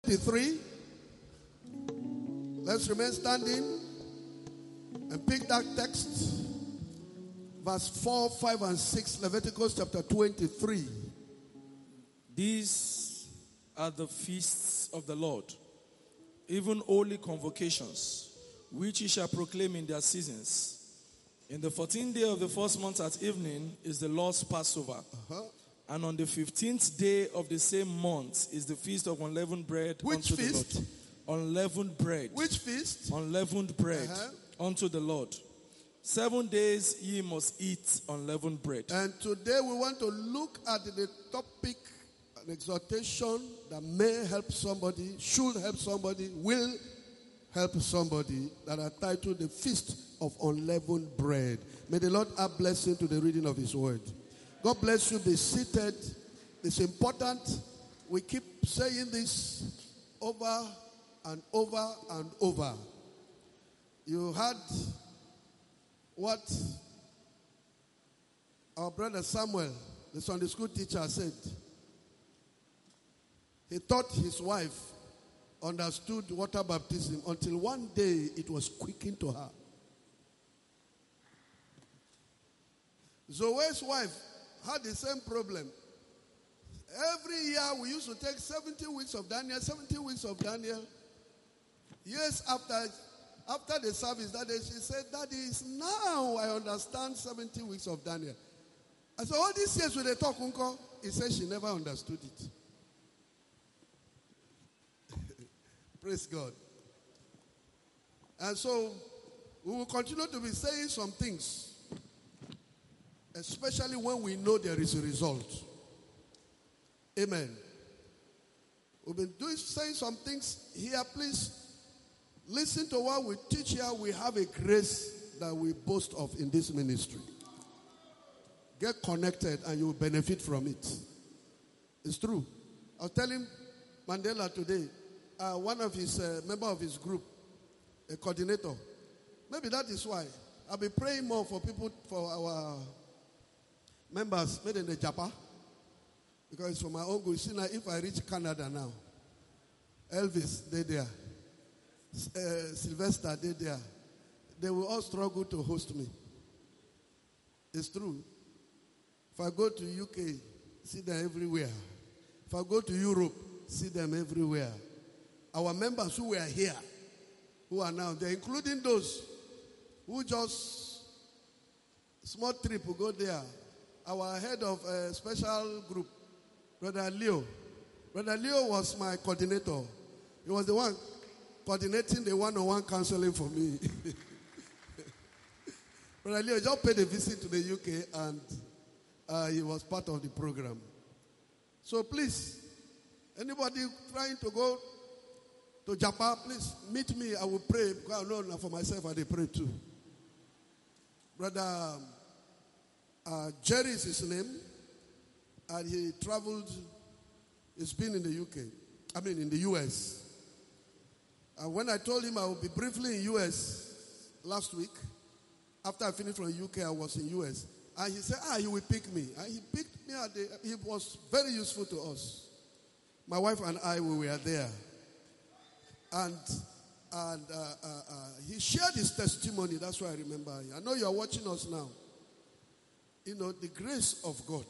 23. Let's remain standing and pick that text. Verse 4, 5, and 6, Leviticus chapter 23. These are the feasts of the Lord, even holy convocations, which ye shall proclaim in their seasons. In the 14th day of the first month at evening is the Lord's Passover. And on the 15th day of the same month is the feast of unleavened bread. Which unto feast? The Lord. Unleavened bread. Which feast? Unleavened bread unto the Lord. 7 days ye must eat unleavened bread. And today we want to look at the topic, an exhortation that may help somebody, should help somebody, will help somebody, that are titled the Feast of Unleavened Bread. May the Lord add blessing to the reading of His word. God bless you. Be seated. It's important. We keep saying this over and over and over. You heard what our brother Samuel, the Sunday school teacher, said. He thought his wife understood water baptism until one day it was quickened to her. Zoe's wife had the same problem. Every year we used to take 70 weeks of Daniel, 70 weeks of Daniel. Years after the service that day, she said, "Daddy, now I understand 70 weeks of Daniel." I said, "All these years with the talk, Uncle," he said she never understood it. Praise God. And so we will continue to be saying some things, especially when we know there is a result. Amen. We've been saying some things here. Please listen to what we teach here. We have a grace that we boast of in this ministry. Get connected and you will benefit from it. It's true. I was telling Mandela today, one of his member of his group, a coordinator. Maybe that is why I'll be praying more for people, for our members made in the Japan, because it's for my own good. See now, if I reach Canada now, Elvis, they there, Sylvester, they there, they will all struggle to host me. It's true. If I go to UK, see them everywhere. If I go to Europe, see them everywhere. Our members who were here, who are now there, including those who just small trip will go there. Our head of a special group, Brother Leo. Brother Leo was my coordinator. He was the one coordinating the one-on-one counseling for me. Brother Leo just paid a visit to the UK and he was part of the program. So please, anybody trying to go to Japan, please meet me. I will pray, because I know for myself I pray too. Brother Jerry is his name, and he traveled. He's been in the UK, in the US. And when I told him I would be briefly in US last week, after I finished from UK, I was in US. And he said, he will pick me. And he picked me he was very useful to us. My wife and I, we were there. And he shared his testimony. That's why I remember. I know you are watching us now. You know, the grace of God.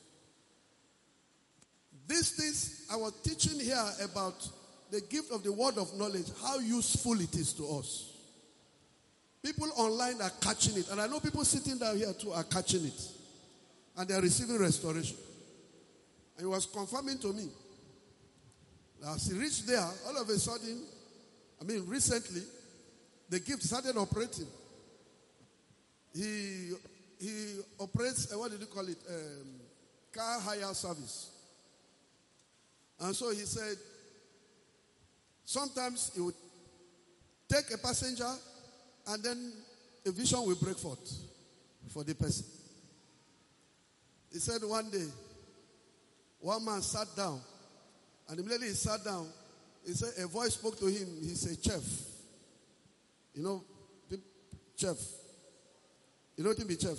These things I was teaching here about the gift of the word of knowledge, how useful it is to us. People online are catching it. And I know people sitting down here too are catching it. And they are receiving restoration. And he was confirming to me. As he reached there, all of a sudden, recently, the gift started operating. He operates, what did you call it? Car hire service. And so he said, sometimes he would take a passenger and then a vision will break forth for the person. He said one day, one man sat down, and immediately he sat down, he said a voice spoke to him. He said, "Chef." You know, chef. You know what it be chef?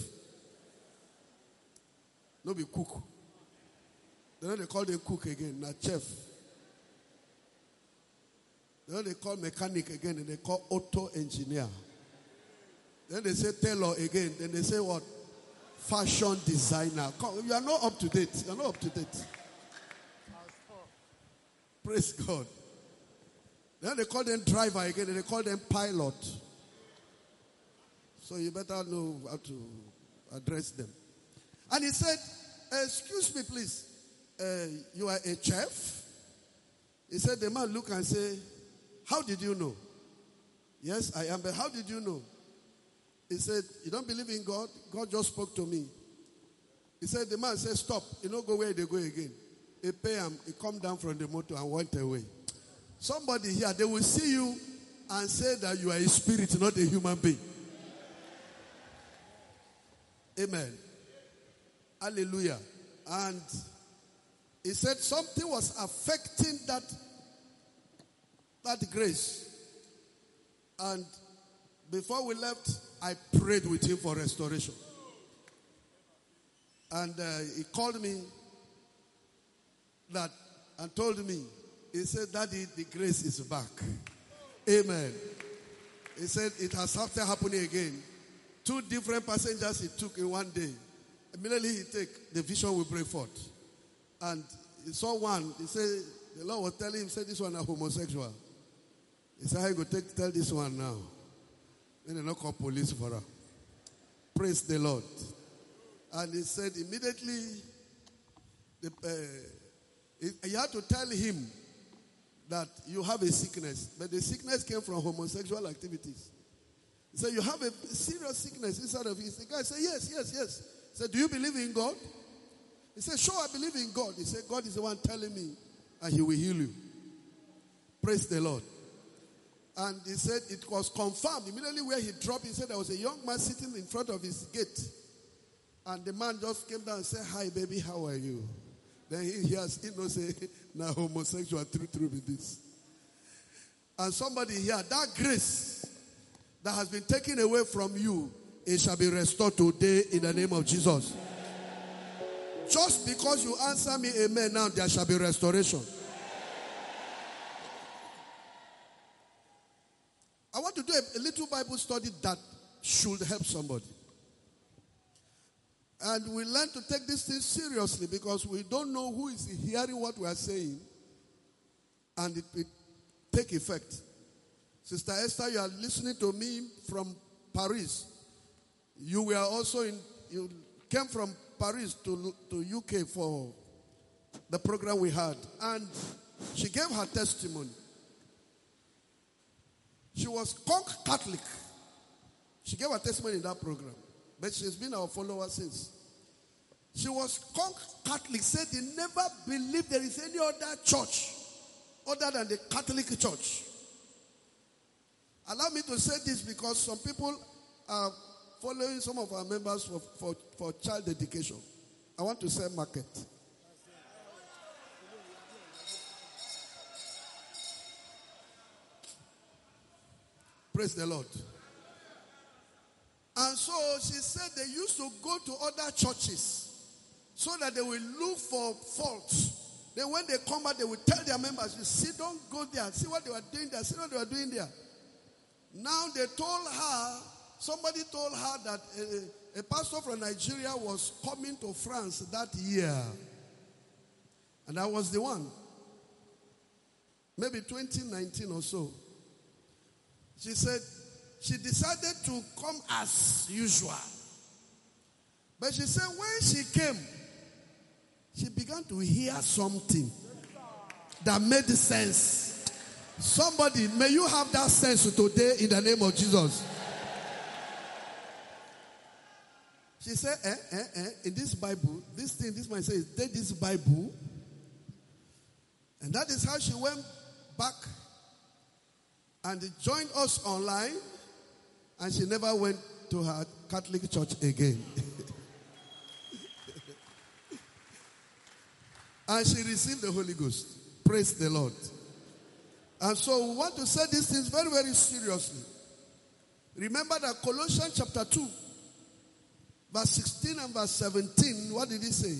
No be cook. Then they call them cook again, not chef. Then they call mechanic again, and they call auto engineer. Then they say tailor again. Then they say what? Fashion designer. You are not up to date. You are not up to date. Praise God. Then they call them driver again, and they call them pilot. So you better know how to address them. And he said, excuse me, please. You are a chef? He said, the man look and say, how did you know? Yes, I am, but how did you know? He said, you don't believe in God? God just spoke to me. He said, the man said, stop. You don't go where they go again. He pay him, he come down from the motor and went away. Somebody here, they will see you and say that you are a spirit, not a human being. Amen. Hallelujah. And he said something was affecting that grace. And before we left, I prayed with him for restoration. And he called me and told me, he said, Daddy, the grace is back. Amen. He said, it has started happening again. 2 different passengers he took in one day. Immediately he take, the vision will break forth. And he saw one, he said, the Lord was telling him, say this one is homosexual. He said, how you go tell this one now? Then they not call police for her. Praise the Lord. And he said immediately, he had to tell him that you have a sickness. But the sickness came from homosexual activities. He said, you have a serious sickness inside of you. The guy said, yes. He said, do you believe in God? He said, sure, I believe in God. He said, God is the one telling me, and he will heal you. Praise the Lord. And he said it was confirmed. Immediately where he dropped, he said there was a young man sitting in front of his gate. And the man just came down and said, hi, baby, how are you? Then he knows say, now homosexual, true with this. And somebody here, that grace that has been taken away from you, it shall be restored today in the name of Jesus. Just because you answer me amen now, there shall be restoration. I want to do a little Bible study that should help somebody. And we learn to take this thing seriously because we don't know who is hearing what we are saying. And it will take effect. Sister Esther, you are listening to me from Paris. You were also you came from Paris to UK for the program we had. And she gave her testimony. She was conk Catholic. She gave her testimony in that program. But she's been our follower since. She was conk Catholic. Said they never believed there is any other church other than the Catholic Church. Allow me to say this because some people are following some of our members for child education. I want to sell market. Praise the Lord. And so she said they used to go to other churches so that they will look for faults. Then when they come out, they will tell their members, you see, don't go there. See what they were doing there. See what they were doing there. Now they told her, somebody told her that a pastor from Nigeria was coming to France that year. And I was the one. Maybe 2019 or so. She said she decided to come as usual. But she said when she came, she began to hear something that made sense. Somebody, may you have that sense today in the name of Jesus. She said, in this Bible, this man says, take this Bible. And that is how she went back and joined us online, and she never went to her Catholic church again. And she received the Holy Ghost. Praise the Lord. And so we want to say these things very, very seriously. Remember that Colossians chapter 2, verse 16 and verse 17, what did he say?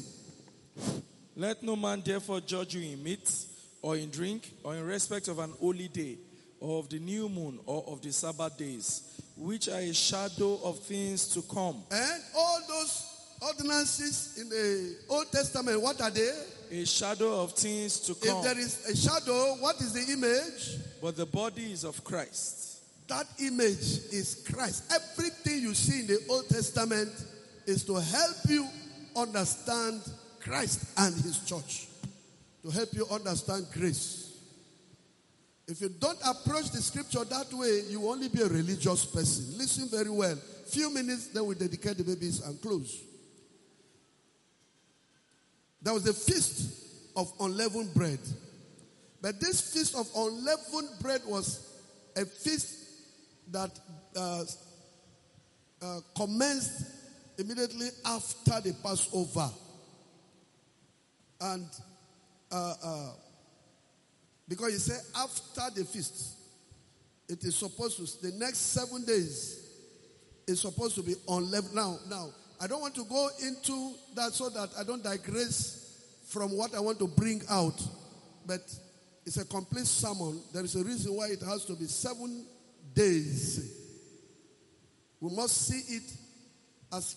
Let no man therefore judge you in meat, or in drink, or in respect of an holy day, or of the new moon, or of the Sabbath days, which are a shadow of things to come. And all those ordinances in the Old Testament, what are they? A shadow of things to come. If there is a shadow, what is the image? But the body is of Christ. That image is Christ. Everything you see in the Old Testament is to help you understand Christ and his church. To help you understand grace. If you don't approach the scripture that way, you will only be a religious person. Listen very well. Few minutes, then we dedicate the babies and close. There was a feast of unleavened bread. But this feast of unleavened bread was a feast that commenced immediately after the Passover. And because he said after the feast, it is supposed to, the next 7 days is supposed to be unleavened. Now, I don't want to go into that so that I don't digress from what I want to bring out. But it's a complete sermon. There is a reason why it has to be 7 days. We must see it as,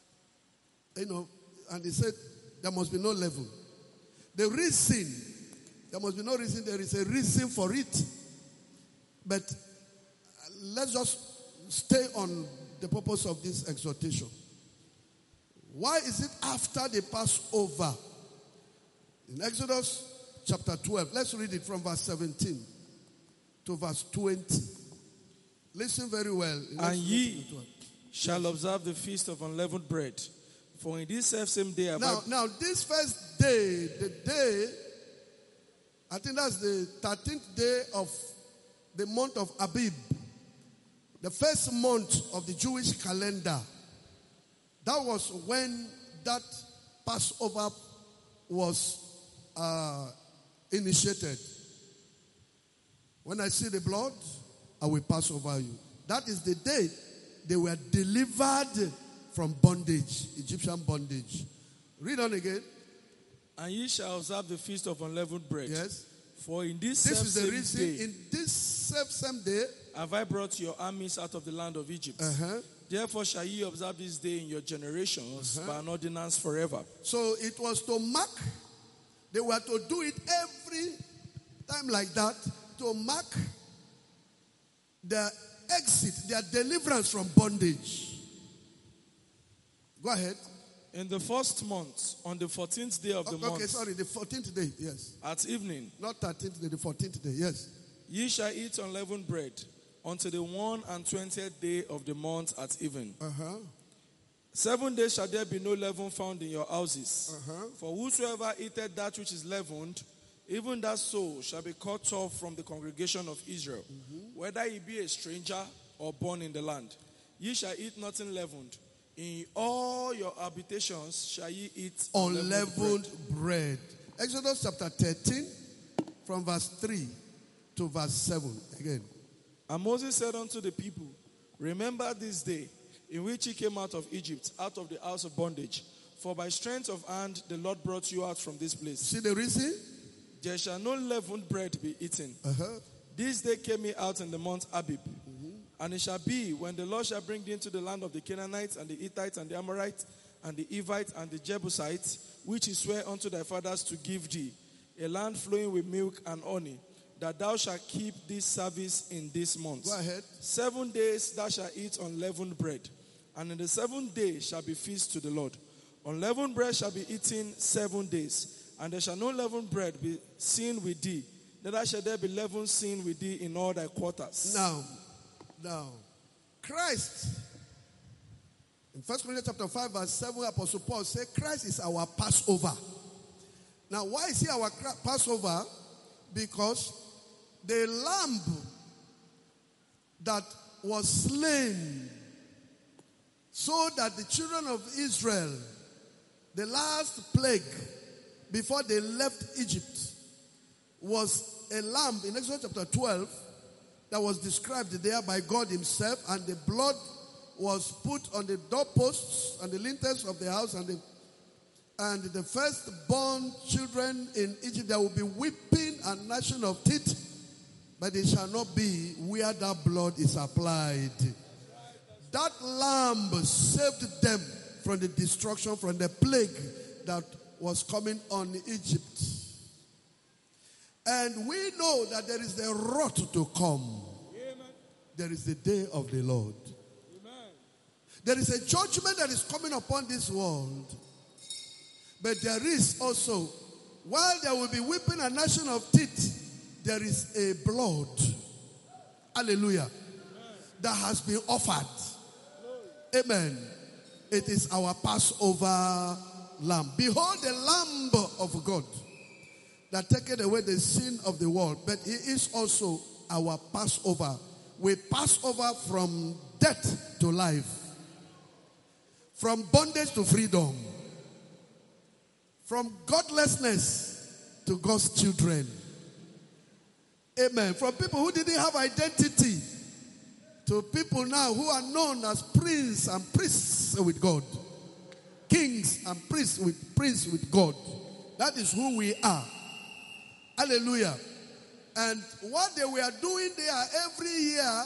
and he said there must be no leaven. The reason, there must be no reason, there is a reason for it. But let's just stay on the purpose of this exhortation. Why is it after the Passover? In Exodus chapter 12, let's read it from verse 17 to verse 20. Listen very well. And ye shall observe the feast of unleavened bread. For in this same day... Now, this first day, the day, I think that's the 13th day of the month of Abib, the first month of the Jewish calendar. That was when that Passover was initiated. When I see the blood, I will pass over you. That is the day they were delivered from bondage, Egyptian bondage. Read on again. And ye shall observe the feast of unleavened bread. Yes. For in this is the reason. day, in this same day, have I brought your armies out of the land of Egypt. Therefore shall ye observe this day in your generations by an ordinance forever. So it was to mark. They were to do it every time like that to mark their exit, their deliverance from bondage. Go ahead. In the first month, on the 14th day of the month. Okay, sorry, the 14th day, yes. At evening. Not 13th day, the 14th day, yes. Ye shall eat unleavened bread until the 21st day of the month at even. 7 days shall there be no leaven found in your houses. For whosoever eateth that which is leavened, even that soul shall be cut off from the congregation of Israel, whether he be a stranger or born in the land. Ye shall eat nothing leavened. In all your habitations shall ye eat unleavened bread. Exodus chapter 13, from verse 3 to verse 7. Again. And Moses said unto the people, remember this day in which ye came out of Egypt, out of the house of bondage. For by strength of hand the Lord brought you out from this place. See the reason? There shall no leavened bread be eaten. This day came ye out in the month Abib. And it shall be, when the Lord shall bring thee into the land of the Canaanites, and the Hittites, and the Amorites, and the Evites, and the Jebusites, which he sware unto thy fathers to give thee, a land flowing with milk and honey, that thou shalt keep this service in this month. Go ahead. 7 days thou shalt eat unleavened bread, and in the 7th day shall be feast to the Lord. Unleavened bread shall be eaten 7 days, and there shall no leavened bread be seen with thee, neither shall there be leaven seen with thee in all thy quarters. Now, Christ, in 1 Corinthians chapter 5, verse 7, Apostle Paul said, Christ is our Passover. Now, why is he our Passover? Because the lamb that was slain so that the children of Israel, the last plague before they left Egypt, was a lamb in Exodus chapter 12 that was described there by God himself, and the blood was put on the doorposts and the lintels of the house, and the firstborn children in Egypt, there will be weeping and gnashing of teeth. but it shall not be where that blood is applied. That lamb saved them from the destruction, from the plague that was coming on Egypt. And we know that there is a wrath to come. Amen. There is the day of the Lord. Amen. There is a judgment that is coming upon this world. But there is also, while there will be weeping and gnashing of teeth, there is a blood. Hallelujah. Amen. That has been offered. Amen. It is our Passover lamb. Behold the Lamb of God that taketh away the sin of the world. But he is also our Passover. We pass over from death to life. From bondage to freedom. From godlessness to God's children. Amen. From people who didn't have identity to people now who are known as prince and priests with God. Kings and priests with God. That is who we are. Hallelujah. And what they were doing there every year,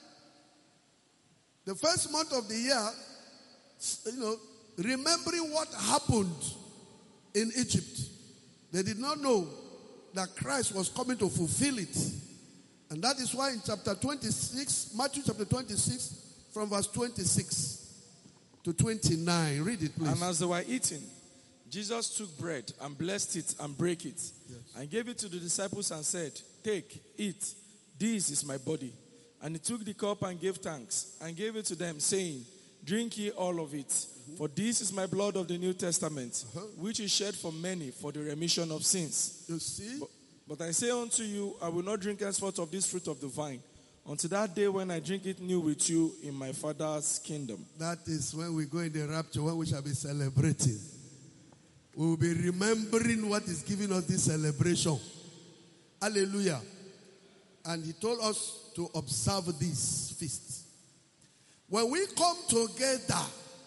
the first month of the year, remembering what happened in Egypt. They did not know that Christ was coming to fulfill it. And that is why in chapter 26, Matthew chapter 26, from verse 26 to 29. Read it, please. And as they were eating, Jesus took bread and blessed it and brake it. Yes. And gave it to the disciples and said, "Take, eat, this is my body." And he took the cup and gave thanks and gave it to them, saying, "Drink ye all of it, for this is my blood of the New Testament, which is shed for many for the remission of sins." You see? But I say unto you, I will not drink henceforth of this fruit of the vine, until that day when I drink it new with you in my Father's kingdom. That is when we go in the rapture, when we shall be celebrating. We will be remembering what is giving us this celebration. Hallelujah. And he told us to observe this feast. When we come together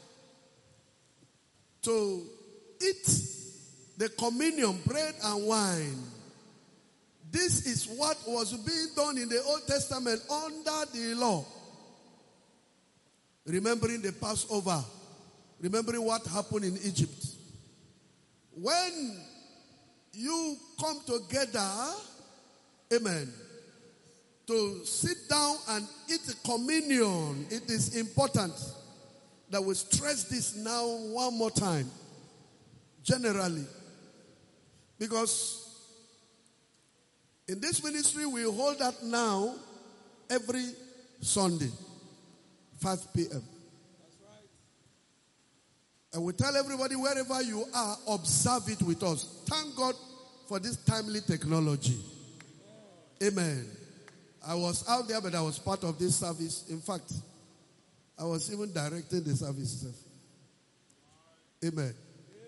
to eat the communion, bread and wine, this is what was being done in the Old Testament under the law. Remembering the Passover. Remembering what happened in Egypt. When you come together, amen, to sit down and eat communion, it is important that we stress this now one more time. Generally. Because in this ministry, we hold that now every Sunday, 5 p.m. That's right. And we tell everybody, wherever you are, observe it with us. Thank God for this timely technology. Amen. I was out there, but I was part of this service. In fact, I was even directing the service. Amen.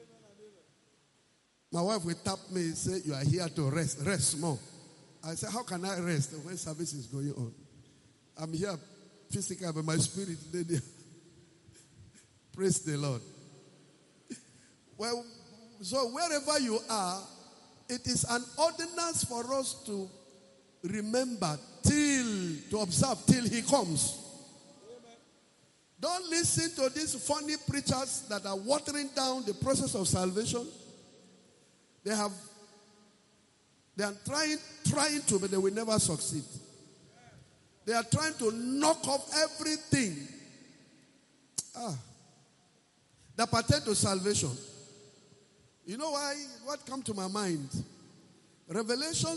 My wife will tap me and say, "You are here to rest. Rest more." I said, "How can I rest when service is going on? I'm here physically, but my spirit is there." Praise the Lord. Well, so wherever you are, it is an ordinance for us to remember to observe till he comes. Amen. Don't listen to these funny preachers that are watering down the process of salvation. They are trying to, but they will never succeed. They are trying to knock off everything that pertains to salvation. You know why? What come to my mind? Revelation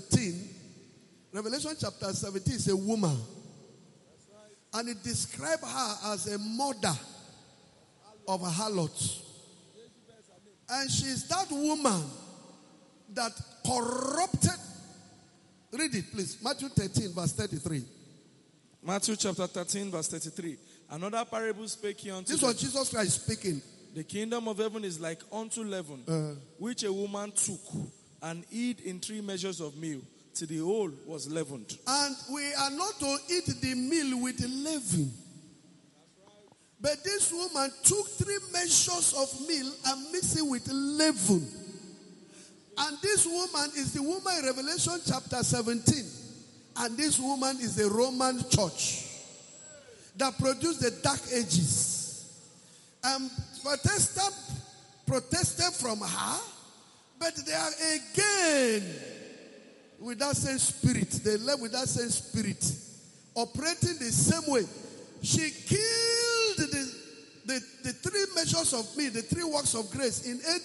chapter 17 is a woman. And it describes her as a mother of a harlot. And she's that woman that corrupted. Read it, please. Matthew 13, verse 33. Matthew chapter 13, verse 33. Another parable spake he unto This was Jesus Christ speaking. The kingdom of heaven is like unto leaven, which a woman took and hid in 3 measures of meal, till the whole was leavened. And we are not to eat the meal with leaven. But this woman took 3 measures of meal and mixed it with leaven. And this woman is the woman in Revelation chapter 17 And this woman is a Roman church that produced the Dark Ages. Protestant protested from her, but they are again with that same spirit. They left with that same spirit, operating the same way. She killed the three measures of me, the three works of grace in AD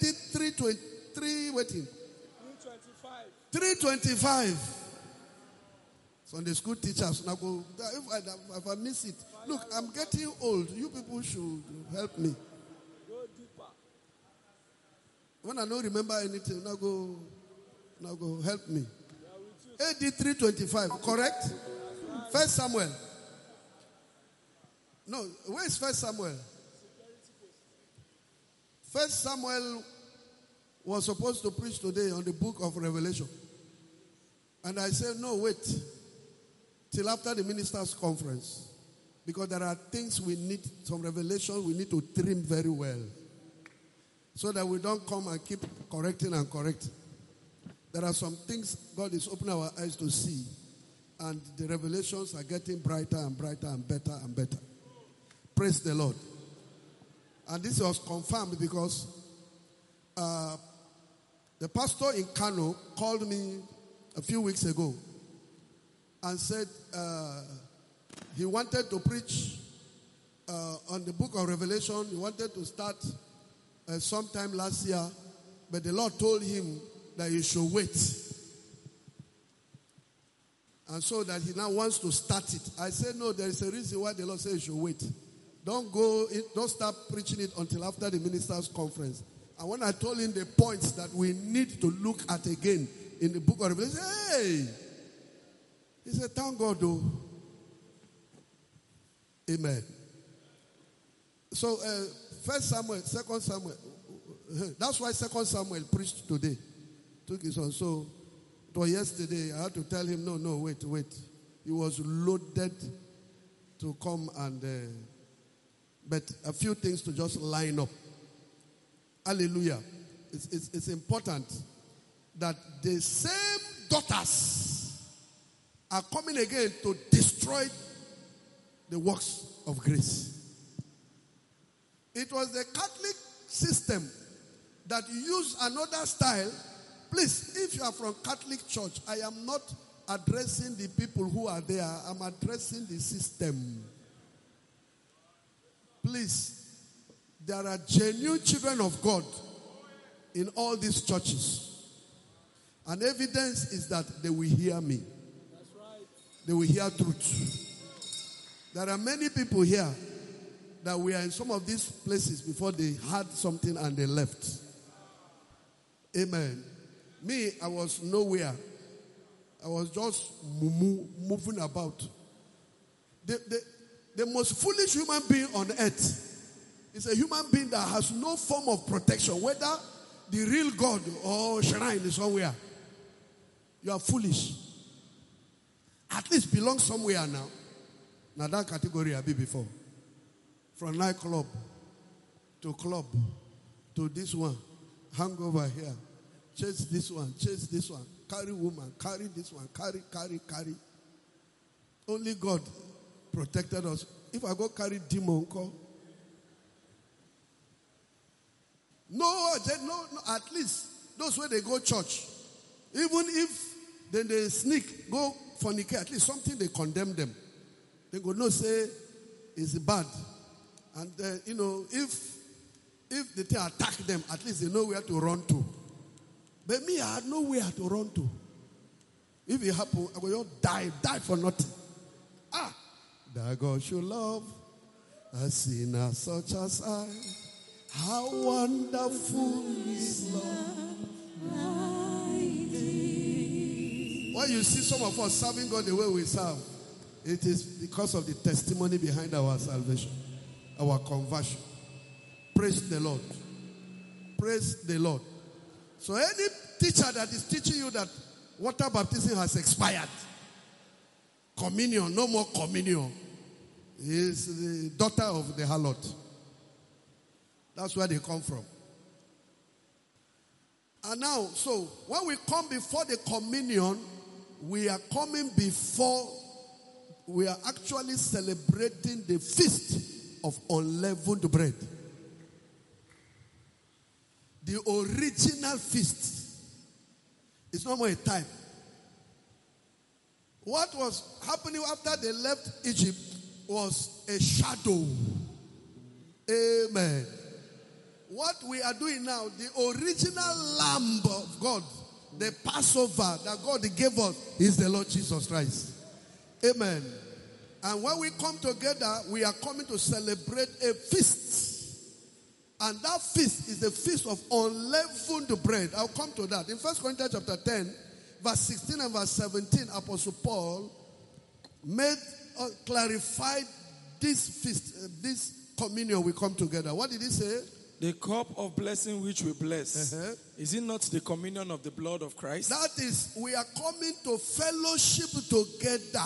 325. Sunday school teachers now go. If I miss it, look, I'm getting old. You people should help me. Go deeper. When I don't remember anything, now go help me. AD 325, correct? First Samuel. No, where is First Samuel? First Samuel was supposed to preach today on the book of Revelation. And I said, no, wait. Till after the ministers' conference. Because there are things we need, some revelation we need to trim very well. So that we don't come and keep correcting and correcting. There are some things God is opening our eyes to see. And the revelations are getting brighter and brighter and better and better. Praise the Lord. And this was confirmed because the pastor in Kano called me a few weeks ago and said he wanted to preach on the book of Revelation. He wanted to start sometime last year, but the Lord told him that he should wait. And so that he now wants to start it. I said, no, there is a reason why the Lord said you should wait. Don't start preaching it until after the ministers' conference. And when I told him the points that we need to look at again in the book of Revelation, hey! He said, thank God, though. Amen. So, First Samuel, Second Samuel. That's why Second Samuel preached today. Took his on. So, it was yesterday. I had to tell him, no, wait. He was loaded to come and... but a few things to just line up. Hallelujah. It's important that the same daughters are coming again to destroy the works of grace. It was the Catholic system that used another style. Please, if you are from Catholic Church, I am not addressing the people who are there. I'm addressing the system. Please, there are genuine children of God in all these churches. And evidence is that they will hear me. That's right. They will hear truth. There are many people here that were in some of these places before they had something and they left. Amen. Me, I was nowhere. I was just moving about. The most foolish human being on earth is a human being that has no form of protection, whether the real God or shrine is somewhere. You are foolish. At least belong somewhere now. Now that category I be before. From nightclub to club to this one. Hang over here. Chase this one. Carry woman. Carry this one. Carry. Only God protected us. If I go carry demon, no, at least those where they go church, even if then they sneak, go fornicate, at least something they condemn them. They go no say it's bad, and if the thing attack them, at least they know where to run to. But me, I had nowhere to run to. If it happen, I will just die for nothing. That God should love a sinner such as I. How wonderful is love. When you see some of us serving God the way we serve, it is because of the testimony behind our salvation, our conversion. Praise the Lord. Praise the Lord. So any teacher that is teaching you that water baptism has expired, communion, no more communion, is the daughter of the harlot. That's where they come from. And now, so when we come before the communion, we are coming before, we are actually celebrating the feast of unleavened bread. The original feast. It's not more a type. What was happening after they left Egypt was a shadow. Amen. What we are doing now, the original Lamb of God, the Passover that God gave us, is the Lord Jesus Christ. Amen. And when we come together, we are coming to celebrate a feast. And that feast is the feast of unleavened bread. I'll come to that. In 1 Corinthians chapter 10, verse 16 and verse 17, Apostle Paul clarified this feast, this communion we come together. What did he say? The cup of blessing which we bless, is it not the communion of the blood of Christ? That is, we are coming to fellowship together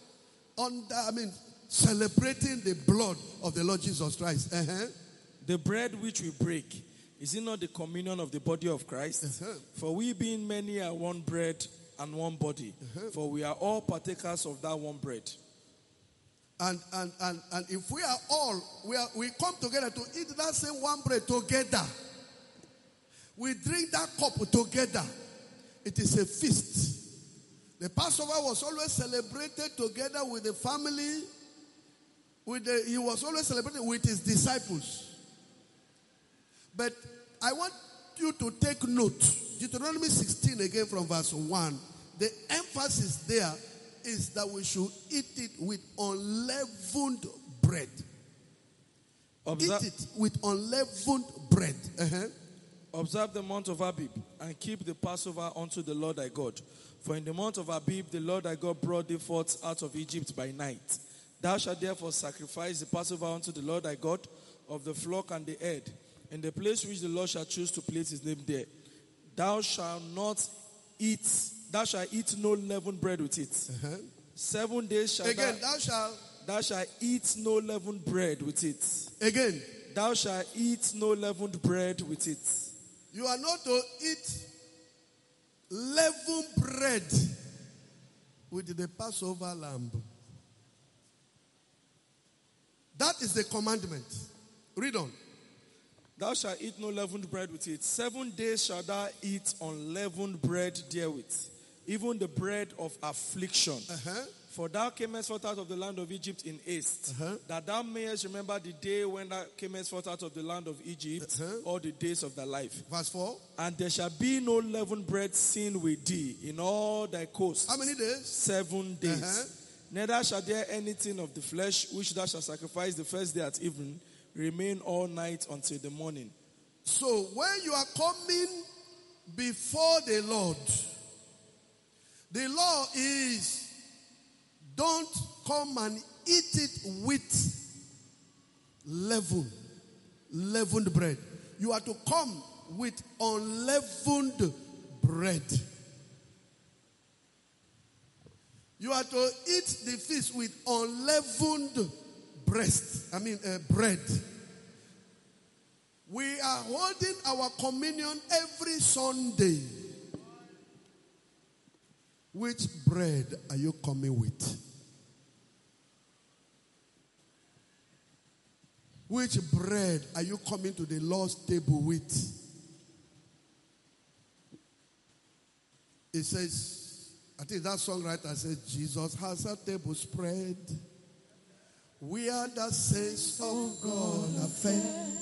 celebrating the blood of the Lord Jesus Christ. The bread which we break, is it not the communion of the body of Christ? For we being many are one bread and one body. For we are all partakers of that one bread. And if we are all, we come together to eat that same one bread together. We drink that cup together. It is a feast. The Passover was always celebrated together with the family. He was always celebrated with his disciples. But I want you to take note. Deuteronomy 16 again from verse 1. The emphasis there is that we should eat it with unleavened bread. Eat it with unleavened bread. Observe the month of Abib and keep the Passover unto the Lord thy God. For in the month of Abib the Lord thy God brought thee forth out of Egypt by night. Thou shalt therefore sacrifice the Passover unto the Lord thy God of the flock and the head, in the place which the Lord shall choose to place his name there. Thou shalt eat no leavened bread with it. 7 days shall thou shalt eat no leavened bread with it. Again. Thou shalt eat no leavened bread with it. You are not to eat leavened bread with the Passover lamb. That is the commandment. Read on. Thou shalt eat no leavened bread with it. 7 days shalt thou eat unleavened bread therewith, even the bread of affliction. For thou camest forth out of the land of Egypt in haste, that thou mayest remember the day when thou camest forth out of the land of Egypt, all the days of thy life. Verse 4. And there shall be no leavened bread seen with thee in all thy coasts. How many days? 7 days. Neither shall there anything of the flesh which thou shalt sacrifice the first day at evening remain all night until the morning. So when you are coming before the Lord, the law is don't come and eat it with leavened bread. You are to come with unleavened bread. You are to eat the feast with unleavened bread. We are holding our communion every Sunday. Which bread are you coming with? Which bread are you coming to the Lord's table with? It says, I think that songwriter said, Jesus has a table spread where the saints of God are fed.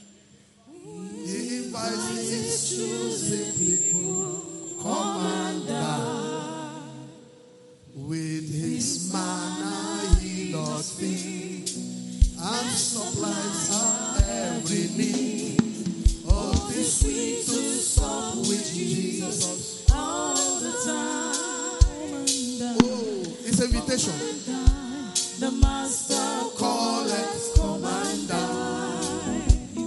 He invites his choosing people, come and dine. With his manna he does feed and supplies our every need. Oh, it's sweet to sup with Jesus all the time. Oh, it's an invitation. The master calleth, come and dine.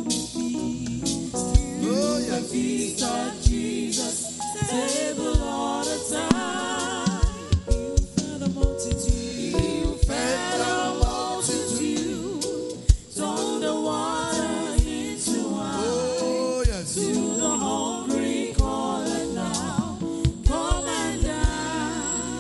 Oh, yes. Feast of Jesus, table all the time. You fed a multitude. You fed a multitude. Turned the water into wine. Oh, yes. To the hungry call it now. Come and dine.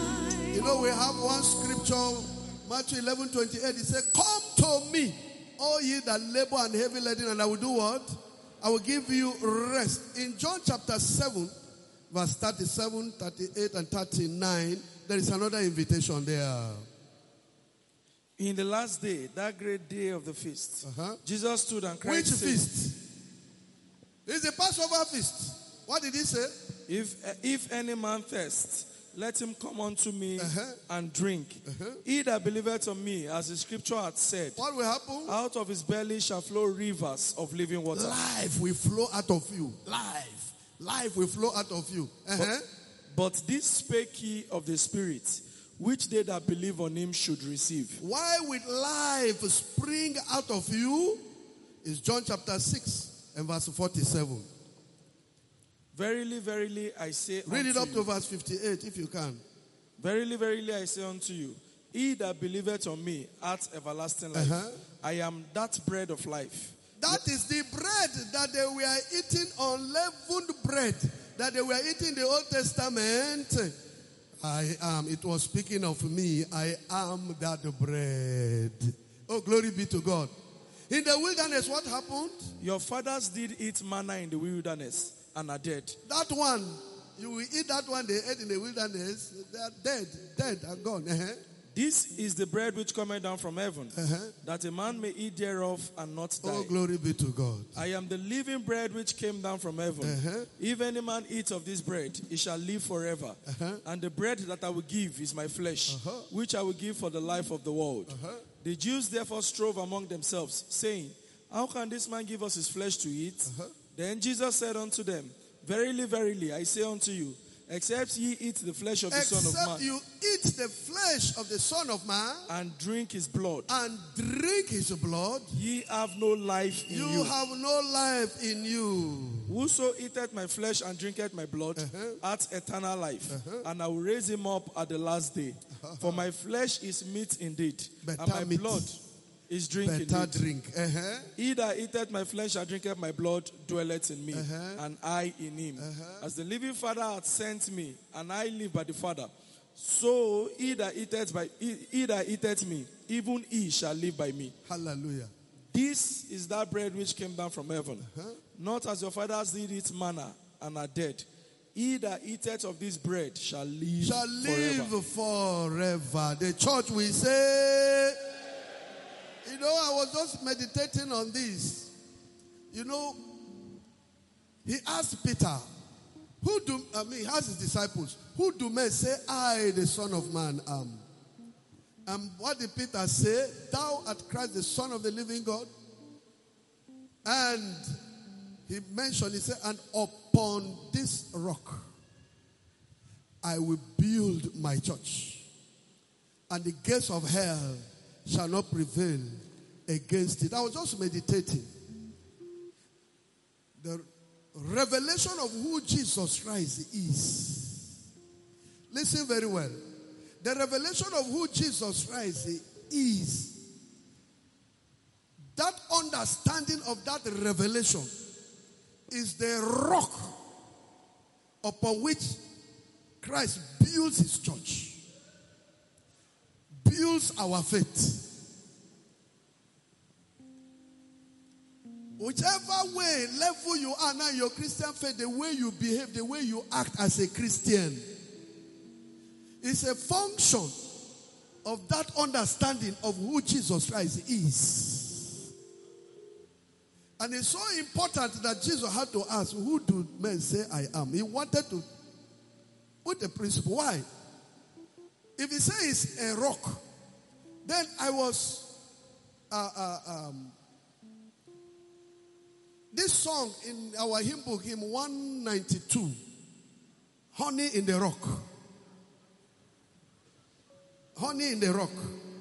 one scripture, Matthew 11:28, he said, come to me, all ye that labor and heavy laden, and I will do what? I will give you rest. In John chapter 7, verse 37, 38, and 39, there is another invitation there. In the last day, that great day of the feast, Jesus stood and cried, Which saying, feast? It's the Passover feast. What did he say? If any man thirst, let him come unto me and drink. He that believeth on me, as the scripture hath said, What will happen? out of his belly shall flow rivers of living water. Life will flow out of you. Life will flow out of you. But this spake he of the Spirit, which they that believe on him should receive. Why will life spring out of you? Is John chapter 6 and verse 47. Verily, verily, I say Read it unto up you, to verse 58 if you can. verily, verily, I say unto you, he that believeth on me hath everlasting life. I am that bread of life. That is the bread that they were eating, unleavened bread that they were eating in the Old Testament. I am. It was speaking of me. I am that bread. Oh, glory be to God. In the wilderness, what happened? Your fathers did eat manna in the wilderness and are dead. That one, you will eat that one they ate in the wilderness. They are dead and gone. This is the bread which cometh down from heaven, that a man may eat thereof and not die. Oh, glory be to God. I am the living bread which came down from heaven. If any man eat of this bread, he shall live forever. And the bread that I will give is my flesh, which I will give for the life of the world. The Jews therefore strove among themselves, saying, how can this man give us his flesh to eat? Then Jesus said unto them, verily, verily, I say unto you, except ye eat the flesh of the Son of Man, Except you eat the flesh of the Son of Man and drink his blood, and drink his blood, ye have no life in you. you have no life in you. Whoso eateth my flesh and drinketh my blood hath eternal life, and I will raise him up at the last day. For my flesh is meat indeed, and my meat. blood is drink Better indeed. drink. He that eateth my flesh and drinketh my blood dwelleth in me, and I in him. As the living Father hath sent me, and I live by the Father, so he that eateth me, even he shall live by me. Hallelujah. This is that bread which came down from heaven. Not as your fathers did eat manna and are dead. He that eateth of this bread shall live forever. The church will say, you know, I was just meditating on this. You know, he asked Peter, he asked his disciples, who do men say I, the Son of Man, am? And what did Peter say? Thou art Christ, the Son of the living God. And he said, and upon this rock I will build my church, and the gates of hell shall not prevail against it. I was just meditating. The revelation of who Jesus Christ is. Listen very well. The revelation of who Jesus Christ is, that understanding of that revelation is the rock upon which Christ builds his church, builds our faith. Whichever way, level you are now in your Christian faith, the way you behave, the way you act as a Christian, is a function of that understanding of who Jesus Christ is. And it's so important that Jesus had to ask, who do men say I am? He wanted to put a principle. Why? If he says a rock, then I was this song in our hymn book, hymn 192, Honey in the Rock. Honey in the rock.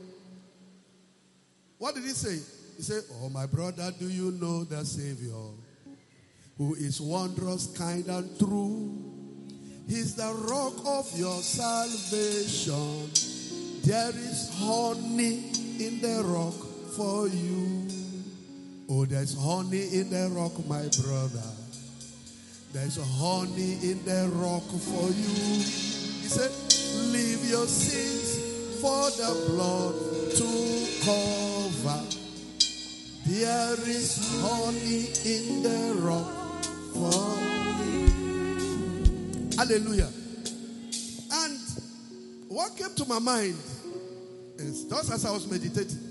What did he say? He said, oh my brother, do you know the Savior, who is wondrous, kind and true? He's the rock of your salvation. There is honey in the rock for you. Oh, there's honey in the rock, my brother. There's honey in the rock for you. He said, leave your sins for the blood to cover. There is honey in the rock for you. Hallelujah. And what came to my mind is, just as I was meditating,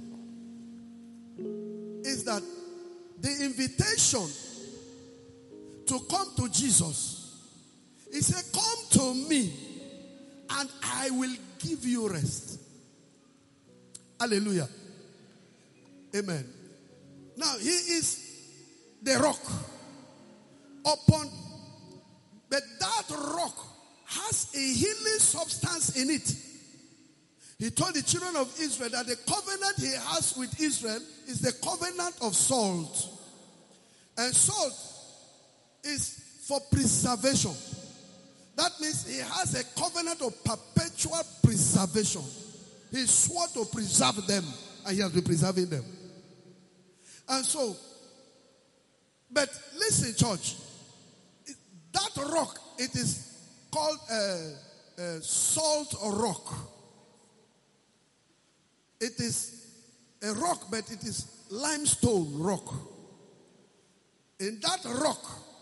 is that the invitation to come to Jesus, he said, come to me and I will give you rest. Hallelujah. Amen. Now, he is the rock upon, but that rock has a healing substance in it. He told the children of Israel that the covenant he has with Israel is the covenant of salt. And salt is for preservation. That means he has a covenant of perpetual preservation. He swore to preserve them, and he has been preserving them. And so, but listen, church, that rock, it is called salt rock. It is a rock, but it is limestone rock. In that rock,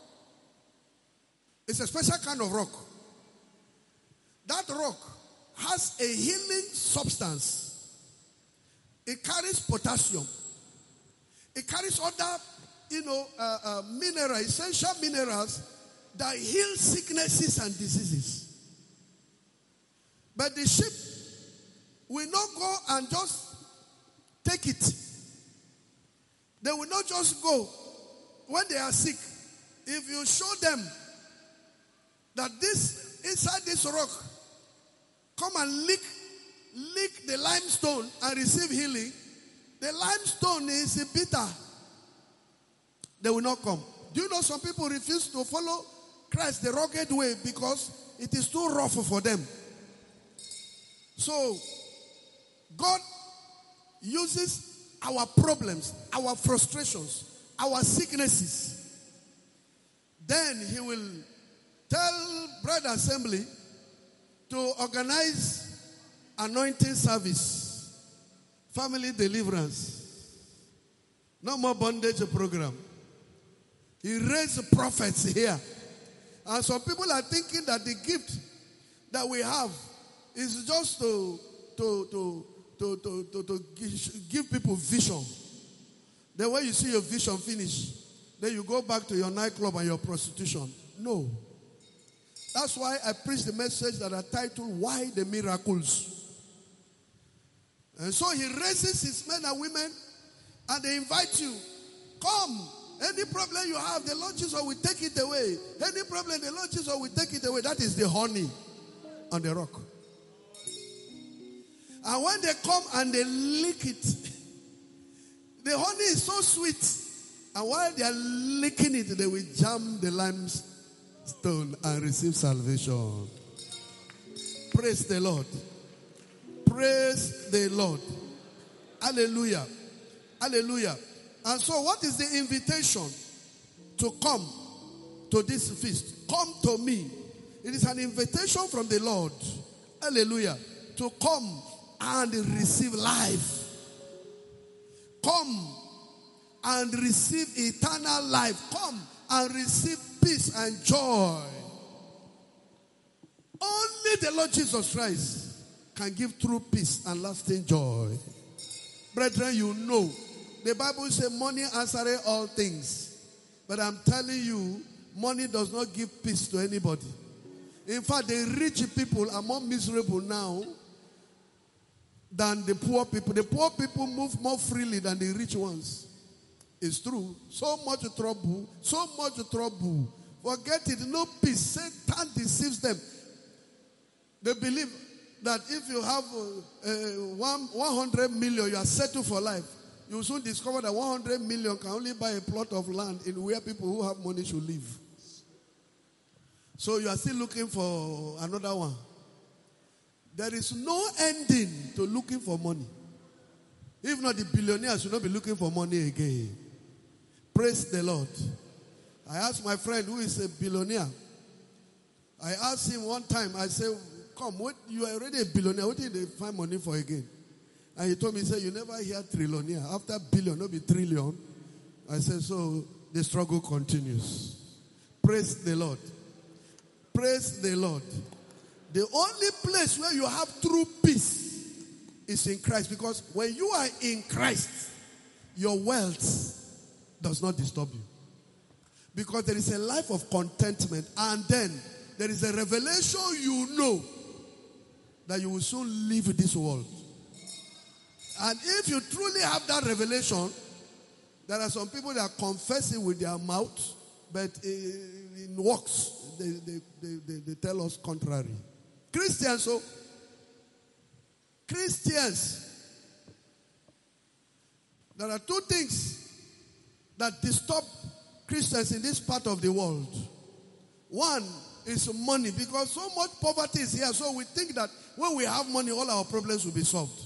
it's a special kind of rock. That rock has a healing substance. It carries potassium. It carries other, minerals, essential minerals that heal sicknesses and diseases. But the sheep will not go and just take it. They will not just go when they are sick. If you show them that this, inside this rock, come and lick the limestone and receive healing, the limestone is bitter. They will not come. Do you know some people refuse to follow Christ the rugged way because it is too rough for them? So, God uses our problems, our frustrations, our sicknesses. Then he will tell Bride Assembly to organize anointing service, family deliverance, no more bondage program. He raised prophets here. And some people are thinking that the gift that we have is just to give people vision. Then when you see your vision finish, then you go back to your nightclub and your prostitution. No. That's why I preach the message that I titled, Why the Miracles? And so he raises his men and women and they invite you. Come. Any problem you have, the Lord Jesus will take it away. Any problem, the Lord Jesus will take it away. That is the honey on the rock. And when they come and they lick it, the honey is so sweet. And while they are licking it, they will jam the limestone and receive salvation. Praise the Lord. Praise the Lord. Hallelujah. Hallelujah. And so what is the invitation to come to this feast? Come to me. It is an invitation from the Lord. Hallelujah. To come and receive life. Come and receive eternal life. Come and receive peace and joy. Only the Lord Jesus Christ can give true peace and lasting joy. Brethren, you know, the Bible says money answereth all things. But I'm telling you, money does not give peace to anybody. In fact, the rich people are more miserable now than the poor people. The poor people move more freely than the rich ones. It's true. So much trouble. So much trouble. Forget it. No peace. Satan deceives them. They believe that if you have 100 million, you are settled for life. You will soon discover that 100 million can only buy a plot of land in where people who have money should live. So you are still looking for another one. There is no ending to looking for money. If not, the billionaires should not be looking for money again. Praise the Lord. I asked my friend who is a billionaire. I asked him one time, I said, come, what, you are already a billionaire. What did they find money for again? And he told me, he said, you never hear trillionaire. After billion, not be trillion. I said, so the struggle continues. Praise the Lord. Praise the Lord. The only place where you have true peace is in Christ. Because when you are in Christ, your wealth does not disturb you. Because there is a life of contentment. And then there is a revelation you know that you will soon leave this world. And if you truly have that revelation, there are some people that confess it with their mouth, but in works, they tell us contrary. Christians, there are two things that disturb Christians in this part of the world. One is money, because so much poverty is here, so we think that when we have money, all our problems will be solved.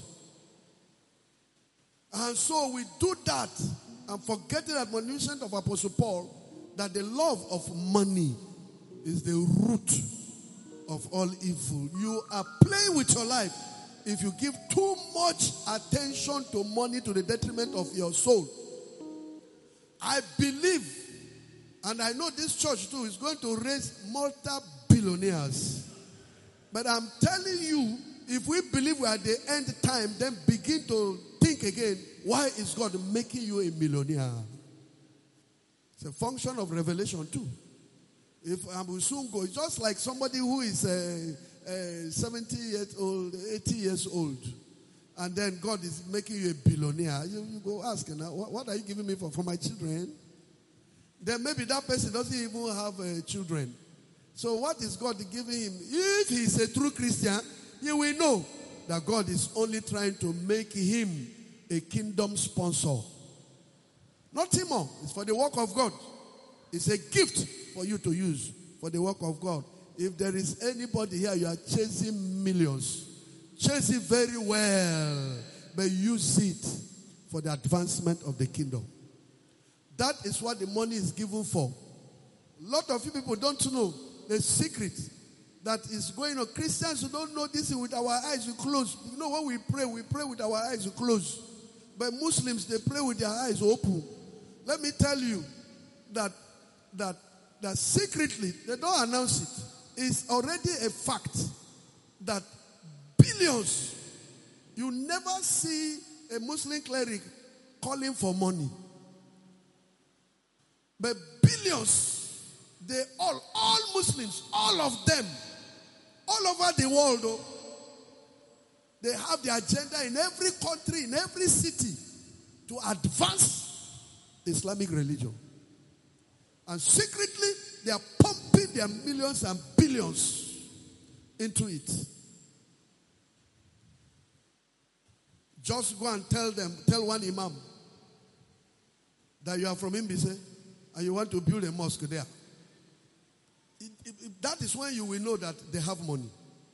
And so we do that and forgetting the admonition of Apostle Paul that the love of money is the root of all evil. You are playing with your life if you give too much attention to money to the detriment of your soul. I believe, and I know this church too is going to raise multi-billionaires. But I'm telling you, if we believe we are at the end time, then begin to think again, why is God making you a millionaire? It's a function of revelation too. If I will soon go, it's just like somebody who is 70 years old, 80 years old, and then God is making you a billionaire. You go ask, what are you giving me for my children? Then maybe that person doesn't even have children. So what is God giving him? If he is a true Christian, he will know that God is only trying to make him a kingdom sponsor. Nothing more. It's for the work of God. It's a gift for you to use for the work of God. If there is anybody here, you are chasing millions. Chase it very well, but use it for the advancement of the kingdom. That is what the money is given for. A lot of you people don't know the secret that is going on. Christians who don't know this with our eyes closed. You know, when we pray with our eyes closed. But Muslims, they pray with their eyes open. Let me tell you that secretly, they don't announce it. It's already a fact that billions, you never see a Muslim cleric calling for money. But billions, they all Muslims, all of them, all over the world, they have the agenda in every country, in every city, to advance the Islamic religion. And secretly, they are pumping their millions and billions into it. Just go and tell one imam that you are from Imbise and you want to build a mosque there. That is when you will know that they have money.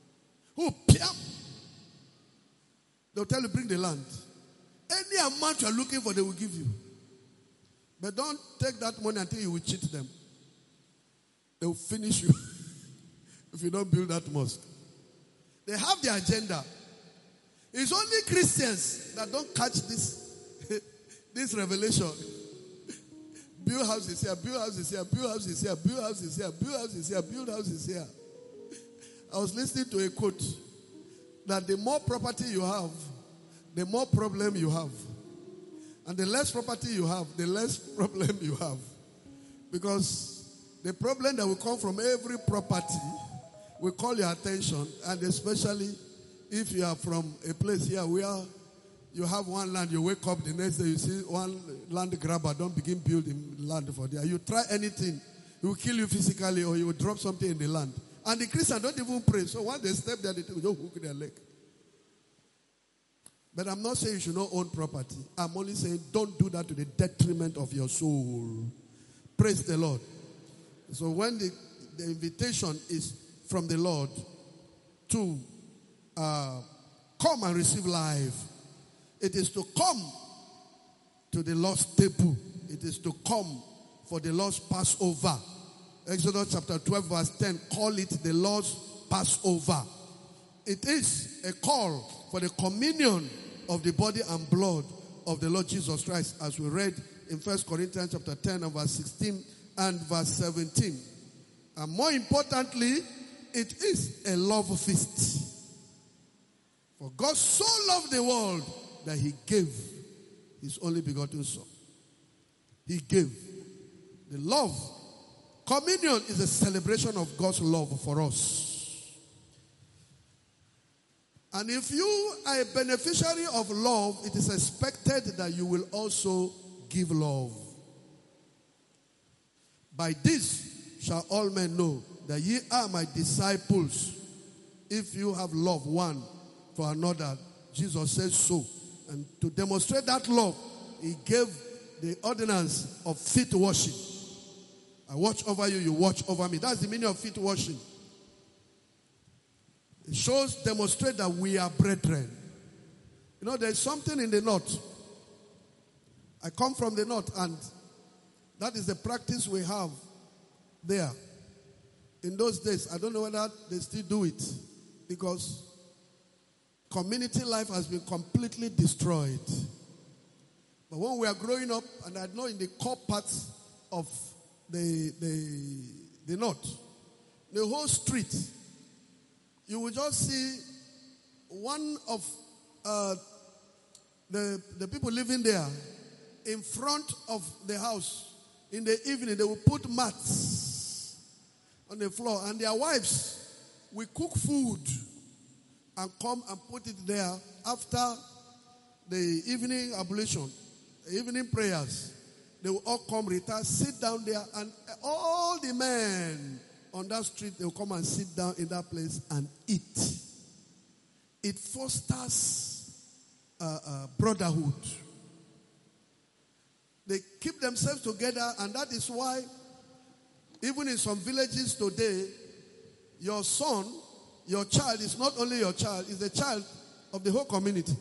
They'll tell you, bring the land. Any amount you are looking for, they will give you. But don't take that money until you will cheat them. They will finish you if you don't build that mosque. They have the agenda. It's only Christians that don't catch this revelation. Build houses here, build houses here, build houses here, build houses here, build houses here, build houses here. I was listening to a quote that the more property you have, the more problem you have. And the less property you have, the less problem you have. Because the problem that will come from every property will call your attention, and especially if you are from a place here where you have one land, you wake up the next day, you see one land grabber, don't begin building land for there. You try anything, he will kill you physically or you will drop something in the land. And the Christians don't even pray. So once they step there, they don't hook their leg. But I'm not saying you should not own property. I'm only saying don't do that to the detriment of your soul. Praise the Lord. So when the invitation is from the Lord to come and receive life, it is to come to the Lord's table. It is to come for the Lord's Passover. Exodus chapter 12 verse 10, call it the Lord's Passover. it is a call for the communion of the body and blood of the Lord Jesus Christ, as we read in 1 Corinthians chapter 10 and verse 16 and verse 17. And more importantly, it is a love feast. For God so loved the world that he gave his only begotten Son. He gave. The love. Communion is a celebration of God's love for us. And if you are a beneficiary of love, it is expected that you will also give love. By this shall all men know that ye are my disciples, if you have love one for another. Jesus says so. And to demonstrate that love, he gave the ordinance of feet washing. I watch over you, you watch over me. That's the meaning of feet washing. It shows, demonstrate that we are brethren. You know, there's something in the north. I come from the north, and that is the practice we have there. In those days, I don't know whether they still do it, because community life has been completely destroyed. But when we are growing up, and I know in the core parts of the north, the whole street, you will just see one of the people living there in front of the house. In the evening, they will put mats on the floor, and their wives will cook food and come and put it there after the evening ablution, the evening prayers. They will all come, retire, sit down there, and all the men on that street, they will come and sit down in that place and eat. It fosters brotherhood. They keep themselves together, and that is why even in some villages today, your son, your child is not only your child, is the child of the whole community.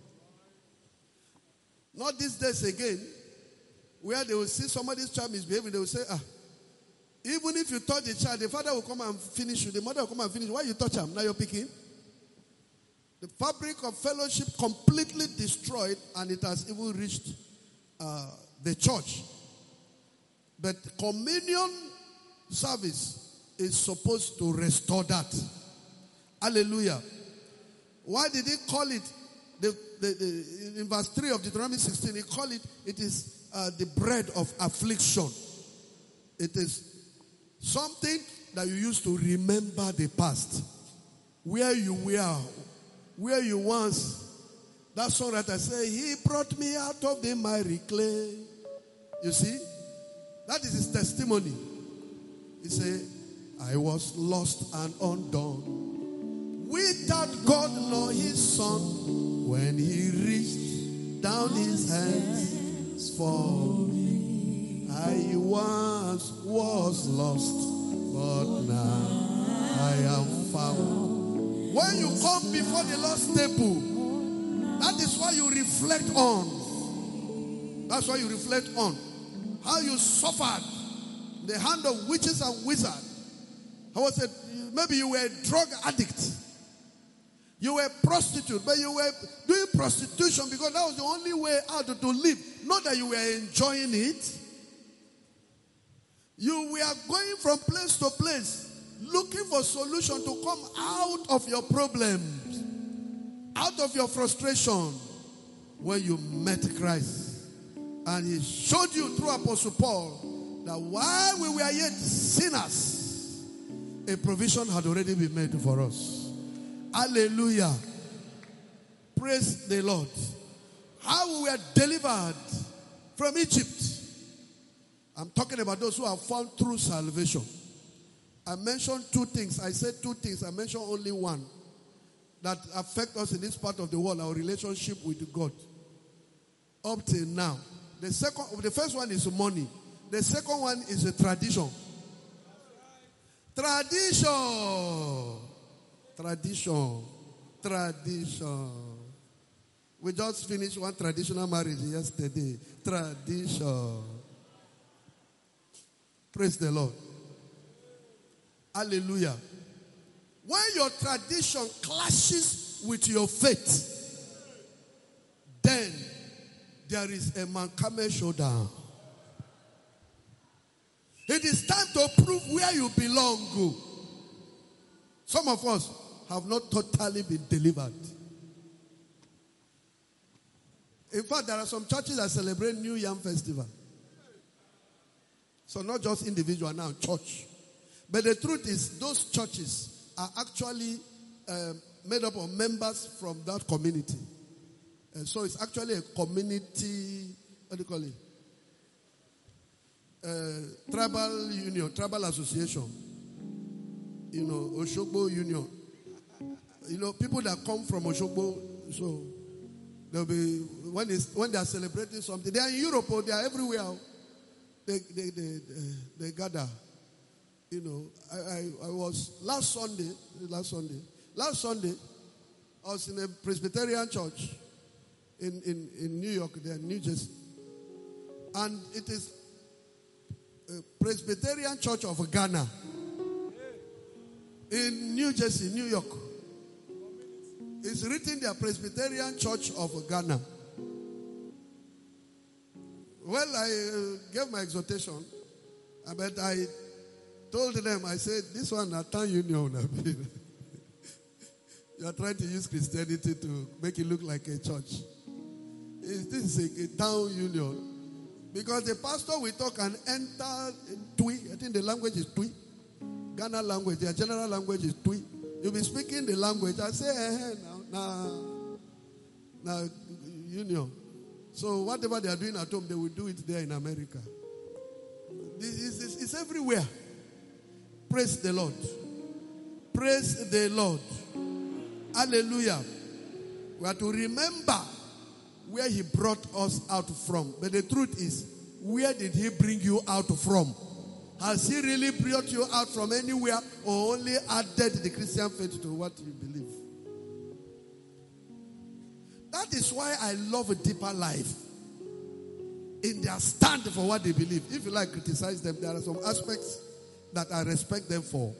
Not these days again, where they will see somebody's child misbehaving, they will say, even if you touch the child, the father will come and finish you, the mother will come and finish you. Why you touch him? Now you're picking. The fabric of fellowship completely destroyed, and it has even reached the church. But communion service is supposed to restore that. Hallelujah. Why did he call it, in verse 3 of Deuteronomy 16, he called it is the bread of affliction. It is something that you use to remember the past. Where you were, where you once. That songwriter say, he brought me out of the miry clay. You see? That is his testimony. He said, I was lost and undone, without God nor his son, when he reached down his hands for me. I once was lost, but now I am found. When you come before the Lord's table, that is why you reflect on. That's why you reflect on how you suffered the hand of witches and wizards. I was said, maybe you were a drug addict. You were a prostitute, but you were doing prostitution because that was the only way out to live. Not that you were enjoying it. You were going from place to place, looking for solution to come out of your problems, out of your frustration, when you met Christ. And he showed you through Apostle Paul that while we were yet sinners, a provision had already been made for us. Hallelujah. Praise the Lord. How we were delivered from Egypt. I'm talking about those who are found through salvation. I mentioned two things. I said two things. I mentioned only one that affect us in this part of the world, our relationship with God. Up till now. The first one is money. The second one is a tradition. Tradition. We just finished one traditional marriage yesterday. Tradition. Praise the Lord. Hallelujah. When your tradition clashes with your faith, then there is a Mankame showdown. It is time to prove where you belong. Some of us have not totally been delivered. In fact, there are some churches that celebrate New Yam Festival. So not just individual now, church. But the truth is, those churches are actually made up of members from that community. And so it's actually a community, what do you call it? Tribal union, tribal association. You know, Oshogbo Union. You know, people that come from Oshogbo, so they'll be, when they are celebrating something, they are in Europe or they are everywhere. They gather. You know, I was last Sunday, I was in a Presbyterian church in New York, there in New Jersey. And it is a Presbyterian Church of Ghana in New Jersey, New York. It's written there, Presbyterian Church of Ghana. Well, I gave my exhortation, but I told them, I said, this one is town union. You are trying to use Christianity to make it look like a church. This is a town union. Because the pastor will talk and enter Twi. I think the language is Twi. Ghana language, their general language is Twi. You'll be speaking the language. I say, now, union. So whatever they are doing at home, they will do it there in America. It's everywhere. Praise the Lord. Praise the Lord. Hallelujah. We have to remember where he brought us out from. But the truth is, where did he bring you out from? Has he really brought you out from anywhere or only added the Christian faith to what you believe? That is why I love a Deeper Life. In their stand for what they believe. If you like, criticize them. There are some aspects that I respect them for.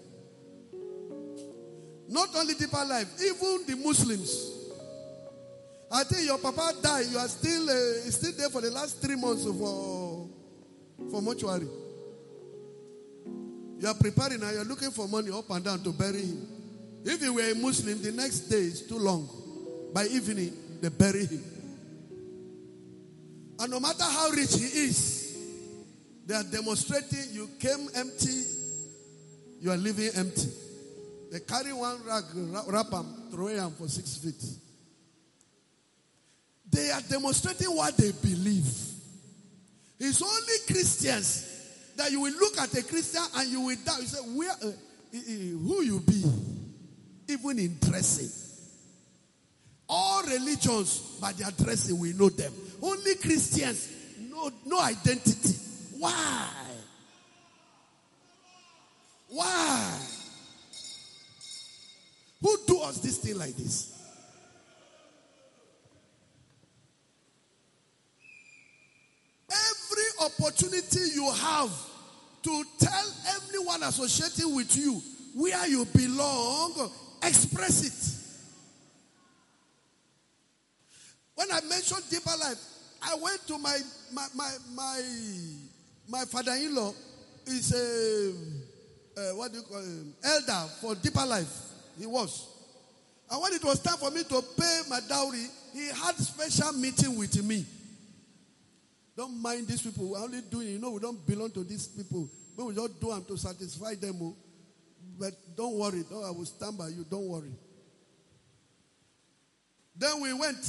Not only Deeper Life, even the Muslims. I think your papa died. You are still there for the last 3 months for mortuary. You are preparing and you are looking for money up and down to bury him. If you were a Muslim, the next day is too long. By evening, they bury him. And no matter how rich he is, they are demonstrating you came empty, you are leaving empty. They carry one rag, wrap him, throw him for 6 feet. They are demonstrating what they believe. It's only Christians that you will look at a Christian and you will doubt. You say, who you be? Even in dressing. All religions, by their dressing, we know them. Only Christians, no identity. Why? Why? Who do us this thing like this? Every opportunity you have to tell everyone associating with you where you belong, express it. When I mentioned Deeper Life, I went to my father-in-law is a what do you call him? Elder for Deeper Life. He was. And when it was time for me to pay my dowry, he had special meeting with me. Don't mind these people. We're only doing, we don't belong to these people. We will just do them to satisfy them. But don't worry. I will stand by you. Don't worry. Then we went.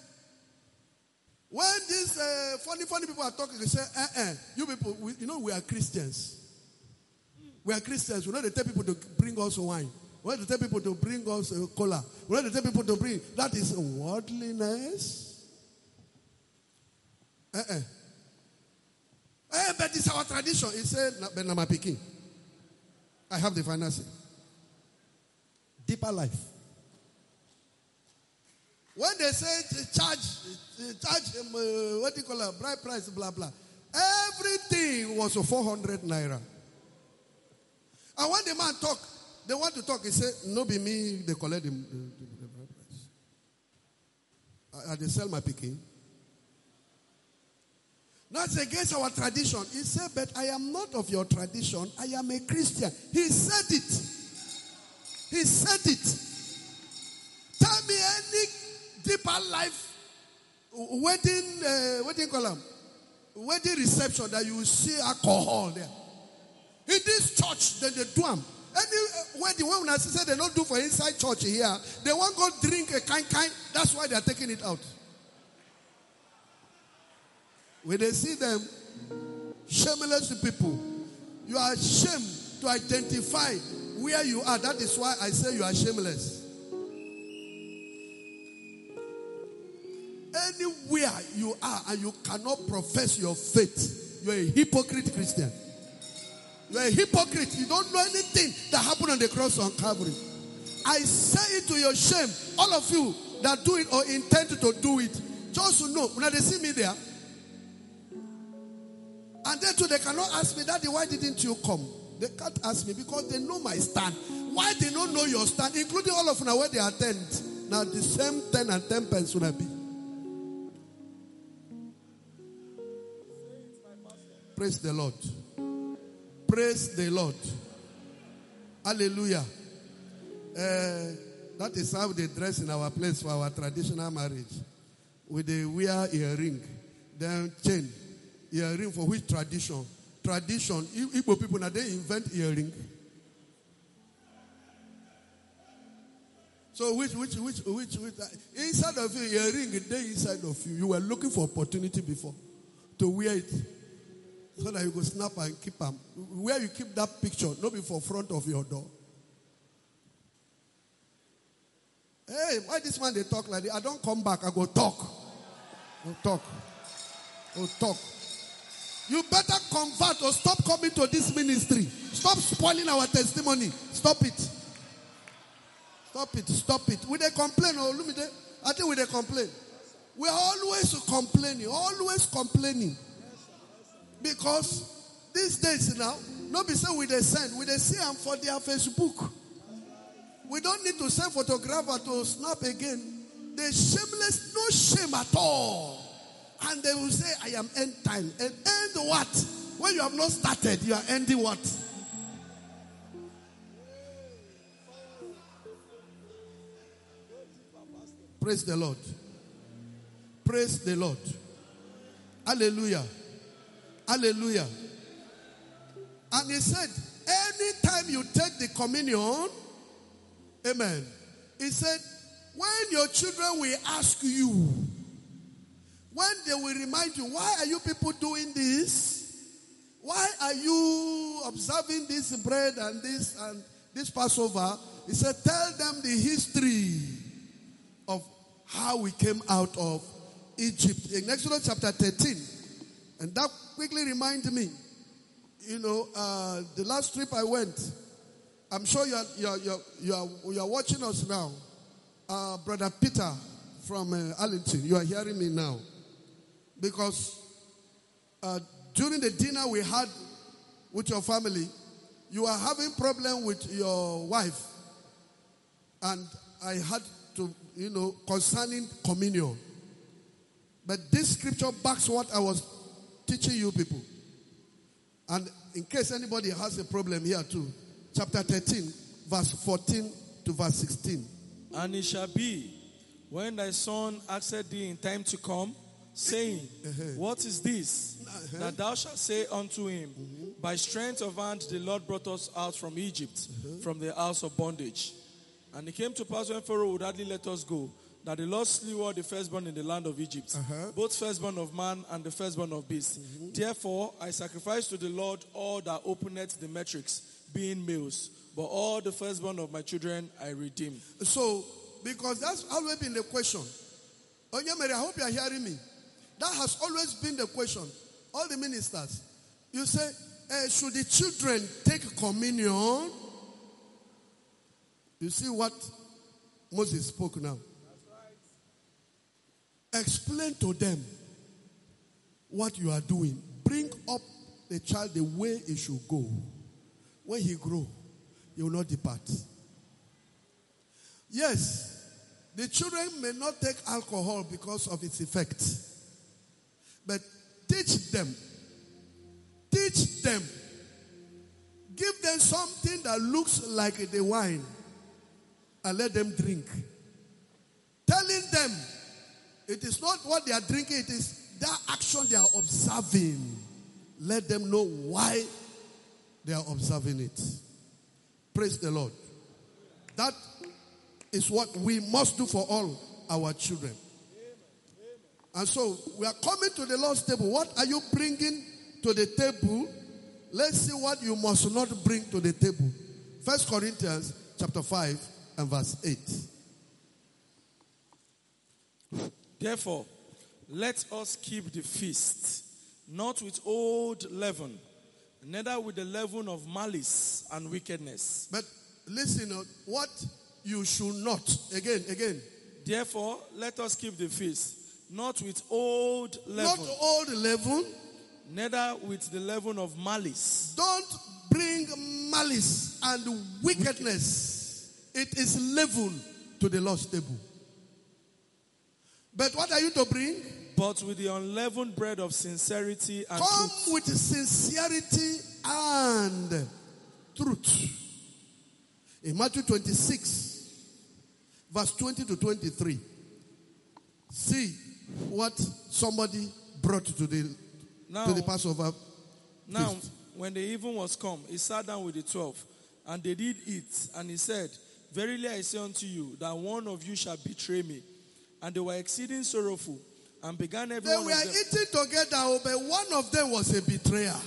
When these funny people are talking, they say, you people, we are Christians. We are Christians. We don't tell people to bring us wine. We don't tell people to bring us cola. We don't tell people to bring. That is worldliness. But it's our tradition. He said, but I'm picking. I have the financing. Deeper Life. When they say charge what do you call it, bride price, blah, blah. Everything was 400 naira. And when the man talked, they want to talk. He said, no be me, they collect the price. They sell my picking. That's against our tradition. He said, but I am not of your tradition. I am a Christian. He said it. He said it. Tell me any deeper life wedding reception that you will see alcohol there. In this church, they do them. Any wedding, when I say they don't do for inside church here, they won't go drink a kind. That's why they are taking it out. When they see them, shameless people, you are ashamed to identify where you are. That is why I say you are shameless. Anywhere you are and you cannot profess your faith, you are a hypocrite Christian. You are a hypocrite. You don't know anything that happened on the cross on Calvary. I say it to your shame. All of you that do it or intend to do it, just to know, when they see me there, and then too, they cannot ask me, Daddy, why didn't you come? They can't ask me because they know my stand. Why they don't know your stand, including all of you now where they attend. Now the same 10 and 10 pence will be. Praise the Lord. Praise the Lord. Hallelujah. That is how they dress in our place for our traditional marriage. With they wear earring, then chain. Earring for which tradition? Tradition. Igbo people now they invent earring. So which inside of you, earring, they inside of you. You were looking for opportunity before to wear it. So that you go snap and keep them. Where you keep that picture, not before front of your door. Hey, why this man they talk like that? I don't come back, I go talk. Go talk. Go talk. You better convert or stop coming to this ministry. Stop spoiling our testimony. Stop it. Stop it. Stop it. Will they complain? Or look at that. I think will they complain? We are always complaining. Always complaining. Because these days now, nobody say we they send. We they see them for their Facebook. We don't need to send photographer to snap again. They're shameless, no shame at all. And they will say, I am end time. And end what? When you have not started, you are ending what? Praise the Lord. Praise the Lord. Hallelujah. Hallelujah. And he said, anytime you take the communion, amen. He said, when your children will ask you, when they will remind you, why are you people doing this? Why are you observing this bread and this Passover? He said, tell them the history of how we came out of Egypt. In Exodus chapter 13. And that quickly reminded me, the last trip I went, I'm sure you are watching us now. Brother Peter from Arlington, you are hearing me now. Because during the dinner we had with your family, you are having problem with your wife. And I had to, concerning communion. But this scripture backs what I was teaching you people. And in case anybody has a problem here too, chapter 13, verse 14 to verse 16. And it shall be, when thy son asketh thee in time to come, saying, what is this? That thou shalt say unto him, by strength of hand the Lord brought us out from Egypt, from the house of bondage. And it came to pass when Pharaoh would hardly let us go, that the Lord slew all the firstborn in the land of Egypt, both firstborn of man and the firstborn of beast. Therefore I sacrificed to the Lord all that openeth the metrics, being males, but all the firstborn of my children I redeemed. So, because that's always been the question. Onyemere, I hope you are hearing me. That has always been the question. All the ministers, you say, should the children take communion? You see what Moses spoke now. Explain to them what you are doing. Bring up the child the way he should go. When he grow, he will not depart. Yes, the children may not take alcohol because of its effect. But teach them. Teach them. Give them something that looks like the wine and let them drink. Telling them it is not what they are drinking, it is that action they are observing. Let them know why they are observing it. Praise the Lord. That is what we must do for all our children. And so we are coming to the Lord's table. What are you bringing to the table? Let's see what you must not bring to the table. 1 Corinthians chapter 5 and verse 8. Therefore, let us keep the feast, not with old leaven, neither with the leaven of malice and wickedness. But listen, what you should not. Again. Therefore, let us keep the feast, not with old leaven. Not old leaven. Neither with the leaven of malice. Don't bring malice and wickedness. It is leaven to the Lord's table. But what are you to bring? But with the unleavened bread of sincerity and Come truth. with sincerity and truth. In Matthew 26, verse 20 to 23. See what somebody brought to the Passover. Now, feast. when the even was come, he sat down with the 12, and they did eat. And he said, Verily I say unto you, that one of you shall betray me. And they were exceeding sorrowful, and began every They one were of them. eating together, but one of them was a betrayer.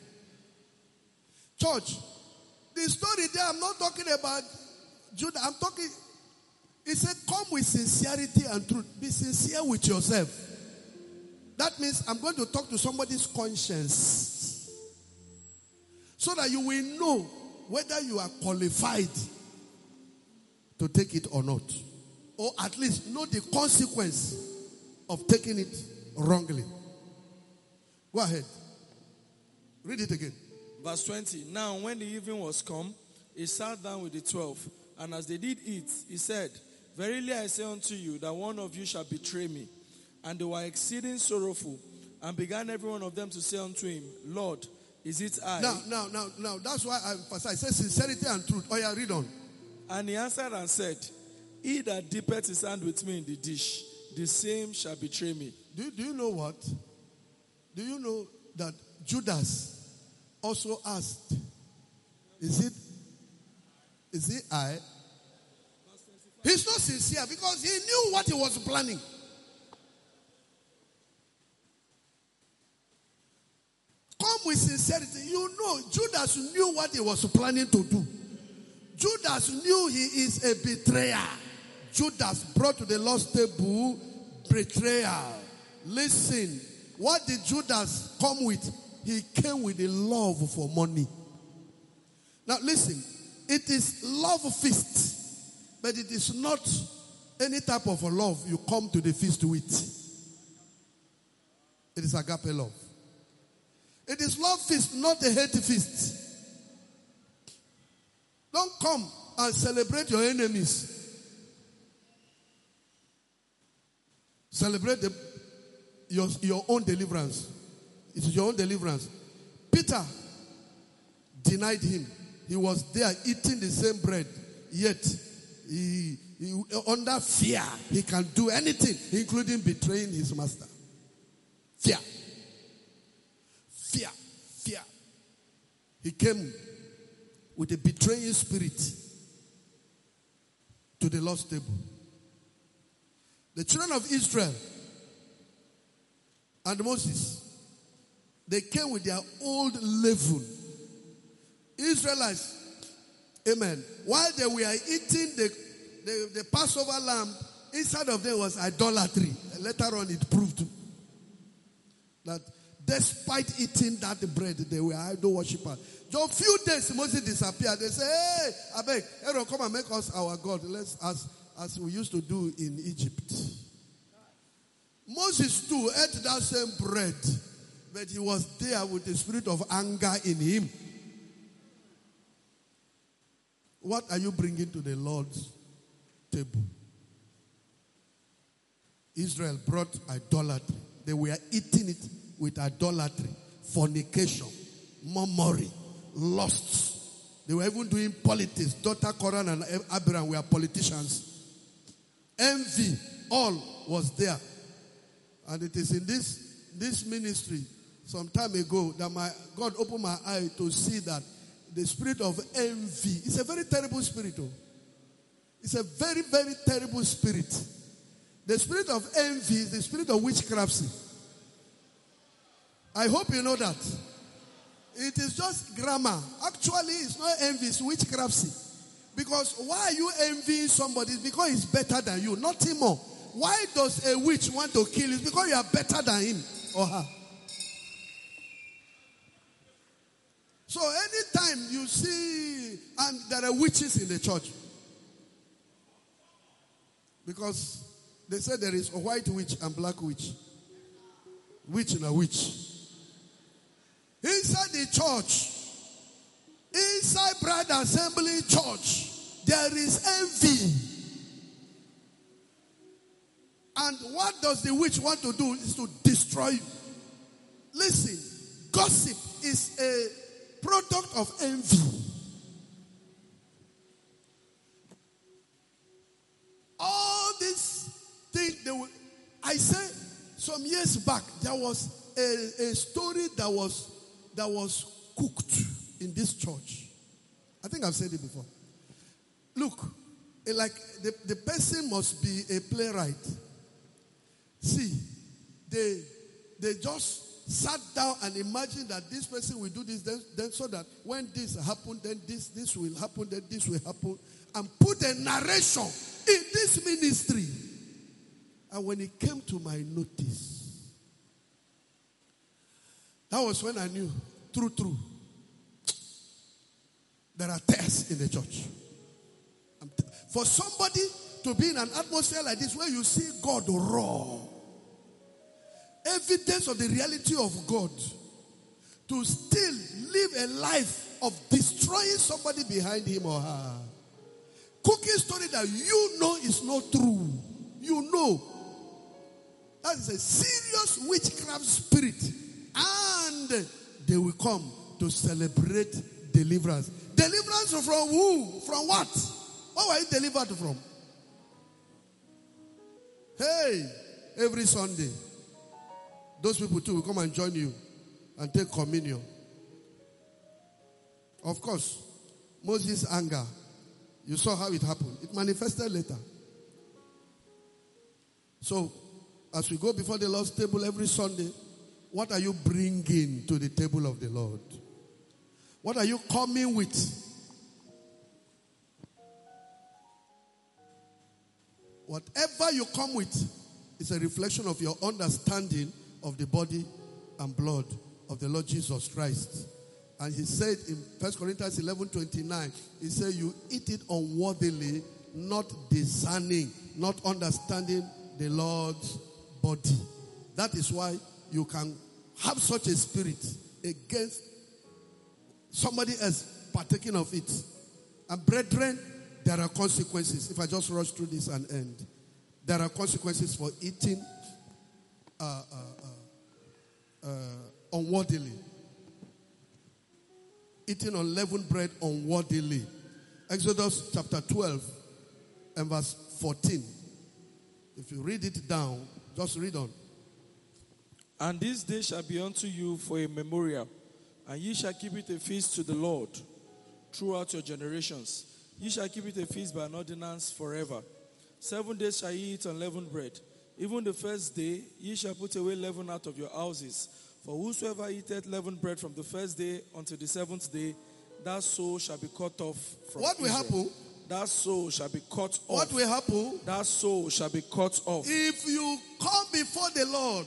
Church, the story there, I'm not talking about Judah. I'm talking, he said, come with sincerity and truth. Be sincere with yourself. That means I'm going to talk to somebody's conscience, so that you will know whether you are qualified to take it or not. Or at least know the consequence of taking it wrongly. Go ahead. Read it again. Verse 20. Now when the evening was come, he sat down with the 12. And as they did eat, he said, Verily I say unto you, that one of you shall betray me. And they were exceeding sorrowful, and began every one of them to say unto him, Lord, is it I? Now, that's why I emphasize. Say sincerity and truth. Oh yeah, read on. And he answered and said, He that dippeth his hand with me in the dish, the same shall betray me. Do you know what? Do you know that Judas also asked, Is it I? He's not sincere because he knew what he was planning. Come with sincerity. You know, Judas knew what he was planning to do. Judas knew he is a betrayer. Judas brought to the Lord's table betrayal. Listen, what did Judas come with? He came with a love for money. Now listen, it is love feast, but it is not any type of a love you come to the feast with. It is agape love. It is love feast, not a hate feast. Don't come and celebrate your enemies. Celebrate your own deliverance. It is your own deliverance. Peter denied him. He was there eating the same bread. Yet, he under fear, he can do anything, including betraying his master. Fear. Fear. Fear. He came with a betraying spirit to the Lord's table. The children of Israel and Moses, they came with their old leaven. Israelites, amen, while they were eating the Passover lamb, inside of them was idolatry. Later on it proved that despite eating that bread, they were idol worshippers. Just a few days, Moses disappeared. They say, hey, I beg, Aaron, come and make us our God. Let's, as we used to do in Egypt. Moses too ate that same bread, but he was there with the spirit of anger in him. What are you bringing to the Lord's table? Israel brought idolatry. They were eating it with idolatry, fornication, murmuring, lusts. They were even doing politics. Dr. Koran and Abraham were politicians. Envy, all was there. And it is in this ministry some time ago that God opened my eye to see that the spirit of envy is a very terrible spirit. It's a very, very terrible spirit. The spirit of envy is the spirit of witchcraft. I hope you know that. It is just grammar. Actually, it's not envy, it's witchcraft. Because why are you envying somebody? It's because he's better than you, nothing more. Why does a witch want to kill you? It's because you are better than him or her. So anytime you see, and there are witches in the church, because they say there is a white witch and black witch. Witch and a witch. Inside the church, inside Bride Assembly Church, there is envy. And what does the witch want to do is to destroy you. Listen, gossip is a product of envy. All these things, I say some years back, there was a story that was cooked in this church. I think I've said it before. Look, like the person must be a playwright. See, they just sat down and imagined that this person will do this, then so that when this happens, then this will happen, then this will happen, and put a narration in this ministry. And when it came to my notice, that was when I knew, true, there are tears in the church. For somebody to be in an atmosphere like this where you see God raw, evidence of the reality of God, to still live a life of destroying somebody behind him or her, cooking story that you know is not true. You know. That is a serious witchcraft spirit. And they will come to celebrate deliverance. Deliverance from who? From what? What were you delivered from? Hey, every Sunday, those people too will come and join you and take communion. Of course, Moses' anger, you saw how it happened. It manifested later. So, as we go before the Lord's table every Sunday, what are you bringing to the table of the Lord? What are you coming with? Whatever you come with is a reflection of your understanding of the body and blood of the Lord Jesus Christ. And he said in 1 Corinthians 11:29, he said, you eat it unworthily, not discerning, not understanding the Lord's body. That is why you can have such a spirit against somebody else partaking of it. And brethren, there are consequences. If I just rush through this and end, there are consequences for eating unworthily. Eating unleavened bread unworthily. Exodus chapter 12 and verse 14. If you read it down, just read on. And this day shall be unto you for a memorial, and ye shall keep it a feast to the Lord throughout your generations. Ye shall keep it a feast by an ordinance forever. 7 days shall ye eat unleavened bread. Even the first day ye shall put away leaven out of your houses. For whosoever eateth leavened bread from the first day until the 7th day, that soul shall be cut off from What will Israel. happen? That soul shall be cut off. What will happen? That soul shall be cut off. If you come before the Lord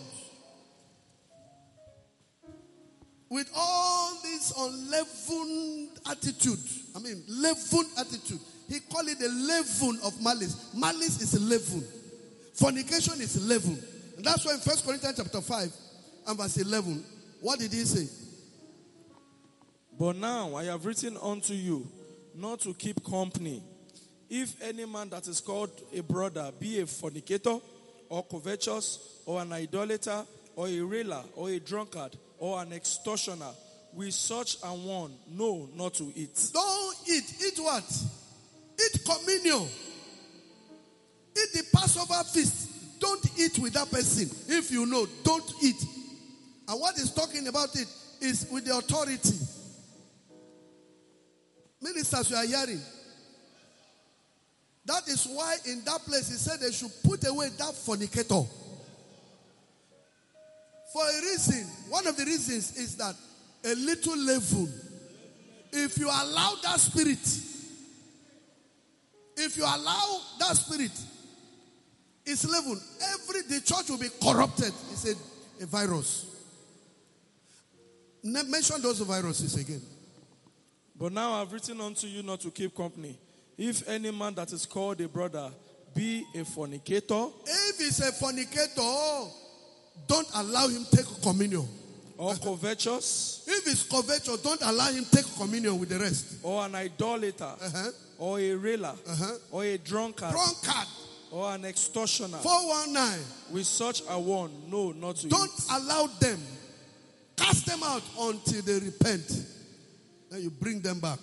with all this unleavened attitude, leavened attitude. He called it the leaven of malice. Malice is leaven. Fornication is leaven. And that's why in 1 Corinthians chapter 5 and verse 11, what did he say? But now I have written unto you not to keep company. If any man that is called a brother be a fornicator, or covetous, or an idolater, or a railer, or a drunkard, or an extortioner, with such an one, no, not to eat. Don't eat. Eat what? Eat communion. Eat the Passover feast. Don't eat with that person. If you know, don't eat. And what he's talking about it is with the authority. Ministers, you are hearing. That is why in that place he said they should put away that fornicator. For a reason. One of the reasons is that a little leaven. If you allow that spirit, it's leaven. The church will be corrupted. It's a virus. Mention those viruses again. But now I've written unto you not to keep company. If any man that is called a brother be a fornicator, if he's a fornicator, don't allow him take communion. Or covetous, if he's covetous, don't allow him take communion with the rest. Or an idolater, or a railer, or a drunkard, or an extortioner. 419. With such a one, no, not to don't eat. Allow them. Cast them out until they repent. Then you bring them back.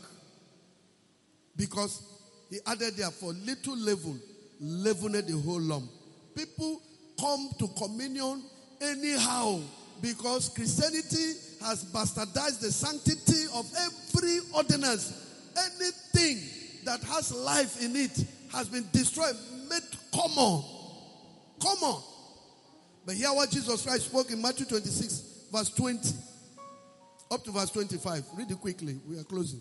Because he added there for little leaven, leavened the whole lump. People come to communion anyhow because Christianity has bastardized the sanctity of every ordinance. Anything that has life in it has been destroyed, made common. Common. But hear what Jesus Christ spoke in Matthew 26, verse 20. Up to verse 25. Read it quickly. We are closing.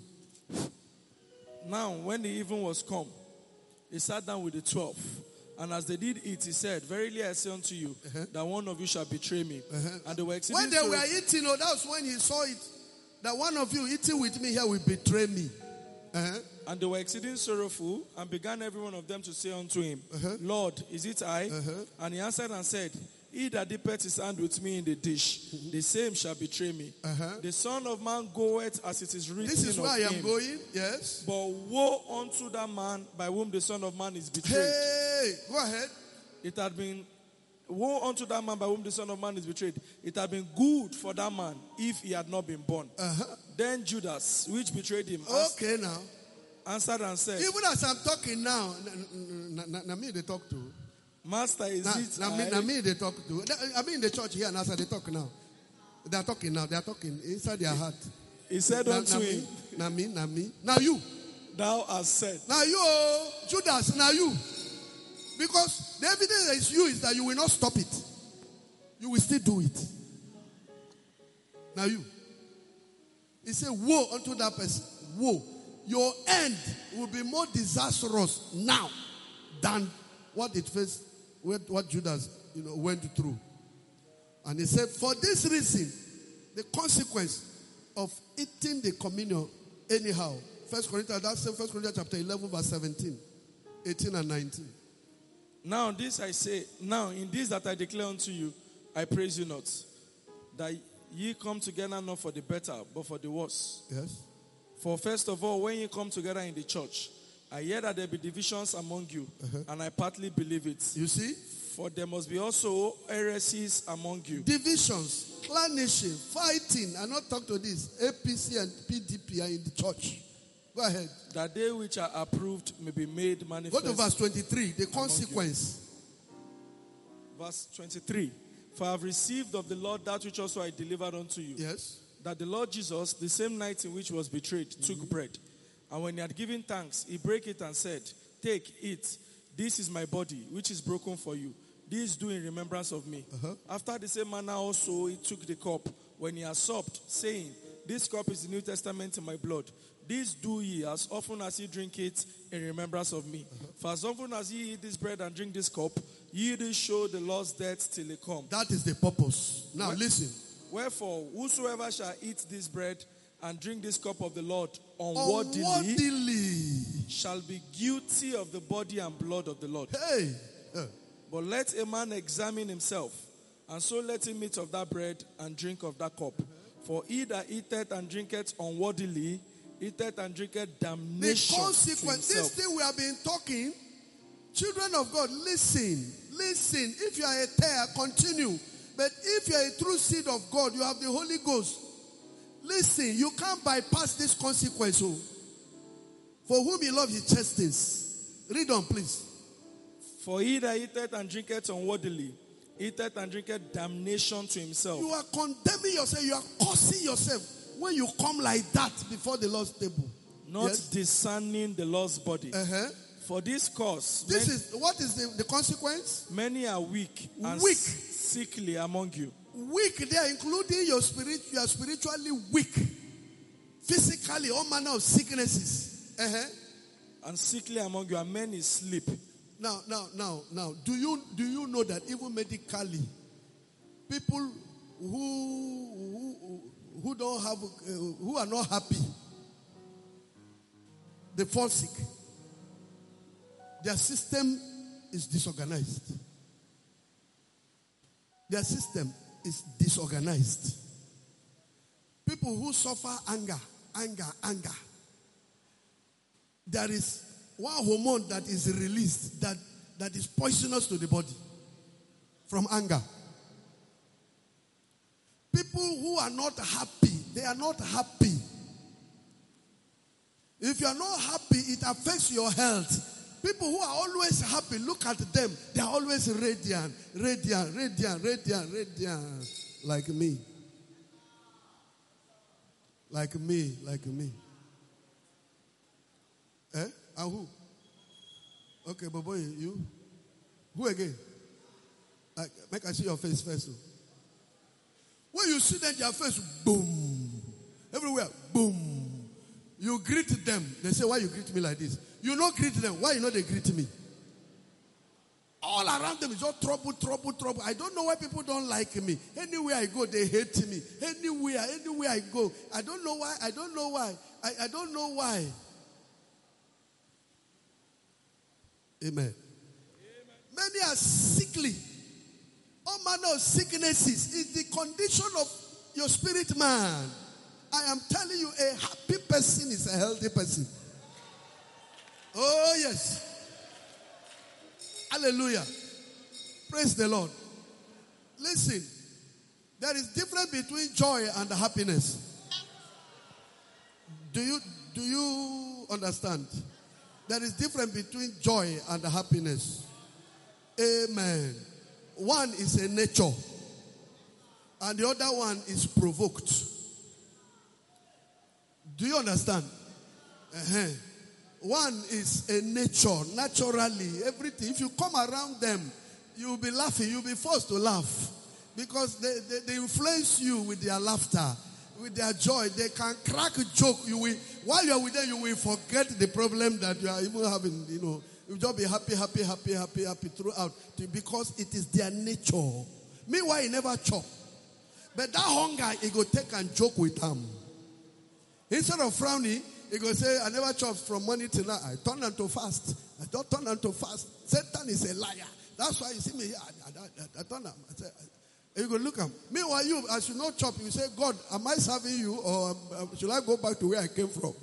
Now, when the even was come, he sat down with the 12. And as they did eat, he said, verily I say unto you, that one of you shall betray me. And they were exceeding when they were eating, that was when he saw it, that one of you eating with me here will betray me. And they were exceeding sorrowful, and began every one of them to say unto him, Lord, is it I? And he answered and said, he that dippeth his hand with me in the dish, the same shall betray me. The Son of Man goeth as it is written of him. This is where I am going, yes. But woe unto that man by whom the Son of Man is betrayed. Hey, go ahead. It had been, woe unto that man by whom the Son of Man is betrayed. It had been good for that man if he had not been born. Then Judas, which betrayed him, answered and said, even as I'm talking now, me they talk to. Master, is it I? Me they talk to. I mean in the church here, and as they talk now. They are talking now. They are talking inside their heart. He said unto him, Now you. Thou hast said. Now you, Judas, now you. Because the evidence that is you is that you will not stop it. You will still do it. Now you. He said, woe unto that person. Woe. Your end will be more disastrous now than what Judas went through. And he said, for this reason, the consequence of eating the communion anyhow. 1 Corinthians chapter 11, verse 17, 18 and 19. Now this I say, now in this that I declare unto you, I praise you not, that ye come together not for the better, but for the worse. Yes. For first of all, when ye come together in the church, I hear that there be divisions among you, and I partly believe it. You see? For there must be also heresies among you. Divisions, clanishing, fighting. I not talk to this. APC and PDP are in the church. Go ahead. That they which are approved may be made manifest. Go to verse 23. The consequence. Verse 23. For I have received of the Lord that which also I delivered unto you. Yes. That the Lord Jesus, the same night in which he was betrayed, took bread. And when he had given thanks, he brake it and said, take, eat. This is my body, which is broken for you. This do in remembrance of me. After the same manner also he took the cup when he had supped, saying, this cup is the New Testament in my blood. This do ye as often as ye drink it in remembrance of me. For as often as ye eat this bread and drink this cup, ye do show the Lord's death till he come. That is the purpose. Now listen. Wherefore, whosoever shall eat this bread and drink this cup of the Lord unworthily shall be guilty of the body and blood of the Lord. Hey. But let a man examine himself, and so let him eat of that bread and drink of that cup. For he that eateth and drinketh unworthily eateth and drinketh The damnation to consequence, this himself. thing we have been talking, children of God, listen. Listen. If you are a tear, continue. But if you are a true seed of God, you have the Holy Ghost. Listen, you can't bypass this consequence. Oh. For whom he loves, he chastens. Read on, please. For he that eateth and drinketh unworthily, eateth and drinketh damnation to himself. You are condemning yourself. You are cursing yourself when you come like that before the Lord's table. Not Yes? discerning the Lord's body. Uh-huh. For this cause, This is what is the consequence? many are weak and Weak. sickly among you. Weak there, including your spirit. You are spiritually weak. Physically, all manner of sicknesses. Uh-huh. And sickly among you, and many sleep. Now. Do you know that even medically, people who don't have, who are not happy, they fall sick. Their system is disorganized. Their system is disorganized. People who suffer anger. There is one hormone that is released that is poisonous to the body from anger. People who are not happy, they are not happy. If you are not happy, it affects your health. People who are always happy, look at them. They are always radiant. Like me. Eh? And who? Okay, but boy, you? Who again? Make I see your face first. When you see them, their face, boom. Everywhere, boom. You greet them. They say, why you greet me like this? You not greet them. Why you know they greet me? All around them is all trouble. I don't know why people don't like me. Anywhere I go, they hate me. Anywhere I go. I don't know why. I don't know why. Amen. Many are sickly. All manner of sicknesses is the condition of your spirit man. I am telling you, a happy person is a healthy person. Oh, yes. Hallelujah. Praise the Lord. Listen, there is difference between joy and happiness. Do you understand? There is difference between joy and happiness. Amen. One is a nature, and the other one is provoked. Do you understand? Uh-huh. One is a nature, naturally, everything. If you come around them, you'll be laughing. You'll be forced to laugh because they influence you with their laughter, with their joy. They can crack a joke. While you're with them, you will forget the problem that you are even having. You'll just be happy throughout because it is their nature. Meanwhile, he never chop. But that hunger, he go take and joke with them. Instead of frowning, he go say, I never chop from morning till night. I turn them to fast. I don't turn them to fast. Satan is a liar. That's why you see me here. I turn them. I say, you go look at him. Meanwhile, you, as you not chop, you say, God, am I serving you or should I go back to where I came from?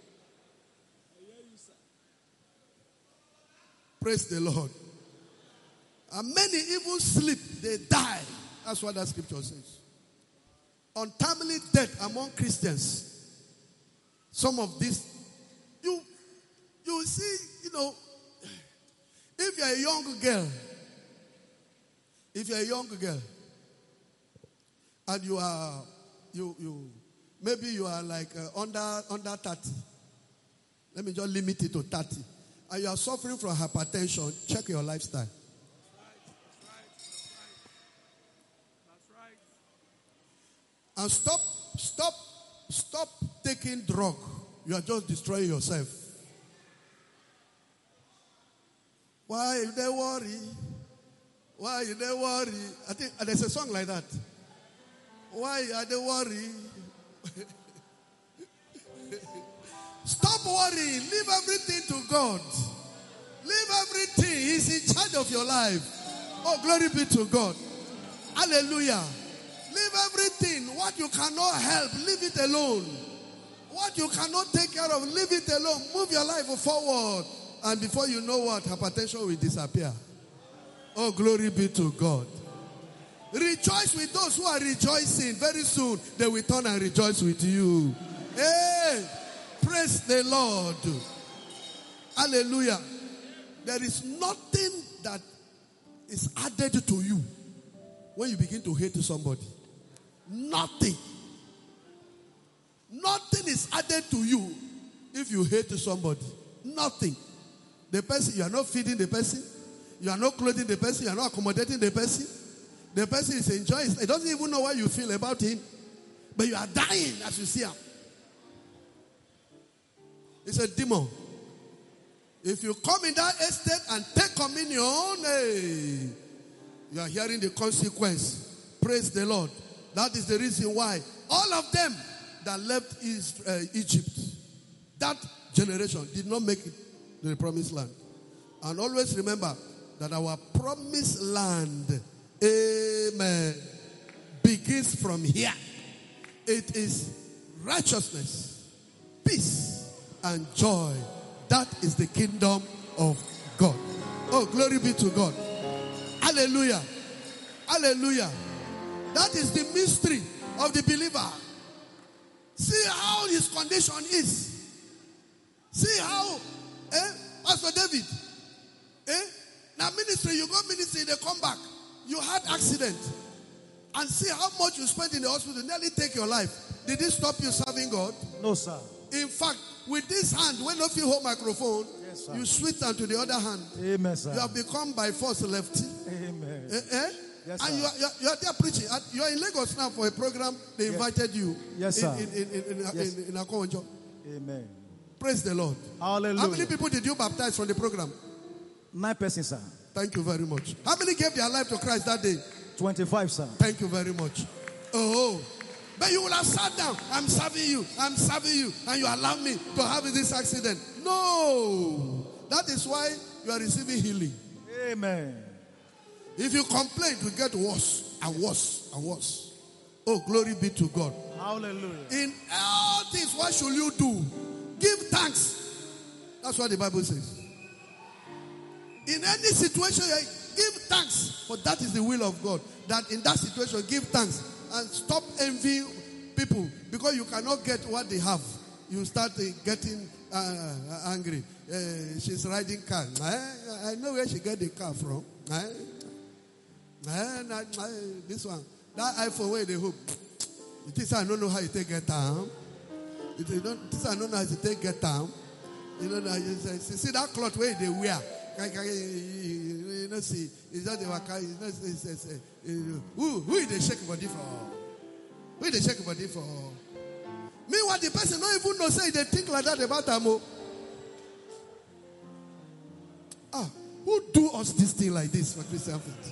Praise the Lord. And many even sleep, they die. That's what that scripture says. Untimely death among Christians. Some of this, you see, if you're a young girl, and maybe you are like under 30. Let me just limit it to 30. And you are suffering from hypertension, check your lifestyle. That's right. And stop taking drug. You are just destroying yourself. Why you they worry? Why you they worry? I think there's a song like that. Why are they worry? Stop worrying. Leave everything to God. Leave everything. He's in charge of your life. Oh, glory be to God. Hallelujah. Leave everything. What you cannot help, leave it alone. What you cannot take care of, leave it alone. Move your life forward. And before you know what, hypertension will disappear. Oh, glory be to God. Rejoice with those who are rejoicing. Very soon, they will turn and rejoice with you. Hey, praise the Lord. Hallelujah. There is nothing that is added to you when you begin to hate somebody. Nothing. Nothing is added to you if you hate somebody. Nothing. The person, you are not feeding the person. You are not clothing the person. You are not accommodating the person. The person is enjoying. He doesn't even know what you feel about him. But you are dying as you see him. It's a demon. If you come in that estate and take communion, hey, you are hearing the consequence. Praise the Lord. That is the reason why all of them that left Egypt, that generation did not make it to the promised land. And always remember that our promised land, amen, begins from here. It is righteousness, peace, and joy. That is the kingdom of God. Oh, glory be to God. Hallelujah. Hallelujah. That is the mystery of the believer. See how his condition is. See how, Pastor David, now ministry, you go ministry, they come back. You had accident. And see how much you spent in the hospital, nearly take your life. Did it stop you serving God? No, sir. In fact, with this hand, when you hold microphone, Yes, sir. you switch onto the other hand. Amen, sir. You have become by force lefty. Amen. Yes, And sir. you are there preaching. You are in Lagos now for a program. They invited you. Yes, sir. In Akonjo. Amen. Praise the Lord. Hallelujah. How many people did you baptize from the program? 9 persons, sir. Thank you very much. How many gave their life to Christ that day? 25, sir. Thank you very much. Oh, but you would have sat down. I'm serving you. I'm serving you. And you allow me to have this accident. No. That is why you are receiving healing. Amen. If you complain, it will get worse and worse and worse. Oh, glory be to God. Hallelujah. In all things, what should you do? Give thanks. That's what the Bible says. In any situation, give thanks. For that is the will of God. That in that situation, give thanks. And stop envying people. Because you cannot get what they have. You start getting angry. She's riding car. I know where she get the car from. This one. That iPhone where they hope. It is I don't know how you take get down. It is I don't know how you take get down. You know, you see that cloth where they wear. You know, see, it's not the waka. Who is they shake body for? Who is they shake body for? Meanwhile, the person don't even know say they think like that about them. Who do us this thing like this for Christian faith?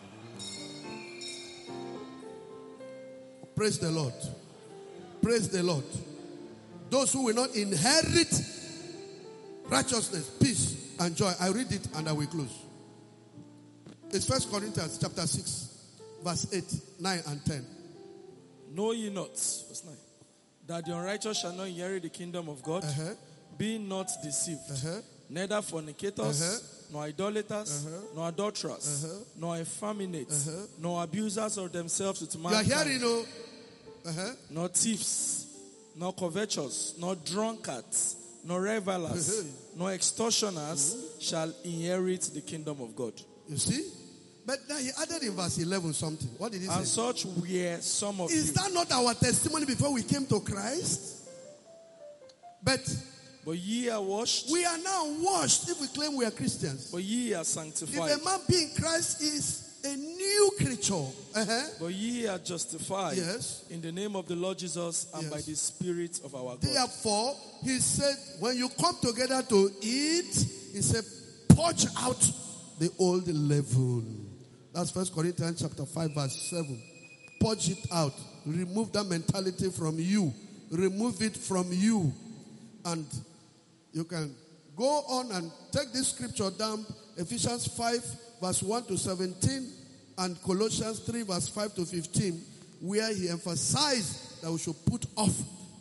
Praise the Lord. Praise the Lord. Those who will not inherit righteousness, peace, and joy. I read it and I will close. It's 1 Corinthians chapter 6, verse 8, 9, and 10. Know ye not, verse 9, that the unrighteous shall not inherit the kingdom of God? Be not deceived. Neither fornicators, nor idolaters, nor adulterers, nor effeminates, nor abusers of themselves with mankind. You are hearing, nor thieves, nor covetous, nor drunkards, nor revilers, nor extortioners shall inherit the kingdom of God. You see? But now he added in verse 11 something. What did he say? And such were some of Is you. that not our testimony before we came to Christ? But ye are washed. We are now washed if we claim we are Christians. But ye are sanctified. If a man be in Christ, is a new creature. But ye are justified in the name of the Lord Jesus and by the Spirit of our God. Therefore, he said, when you come together to eat, he said, purge out the old leaven. That's 1 Corinthians chapter 5 verse 7. Purge it out. Remove that mentality from you. Remove it from you. And you can go on and take this scripture down. Ephesians 5 verse 1 to 17 and Colossians 3 verse 5 to 15, where he emphasized that we should put off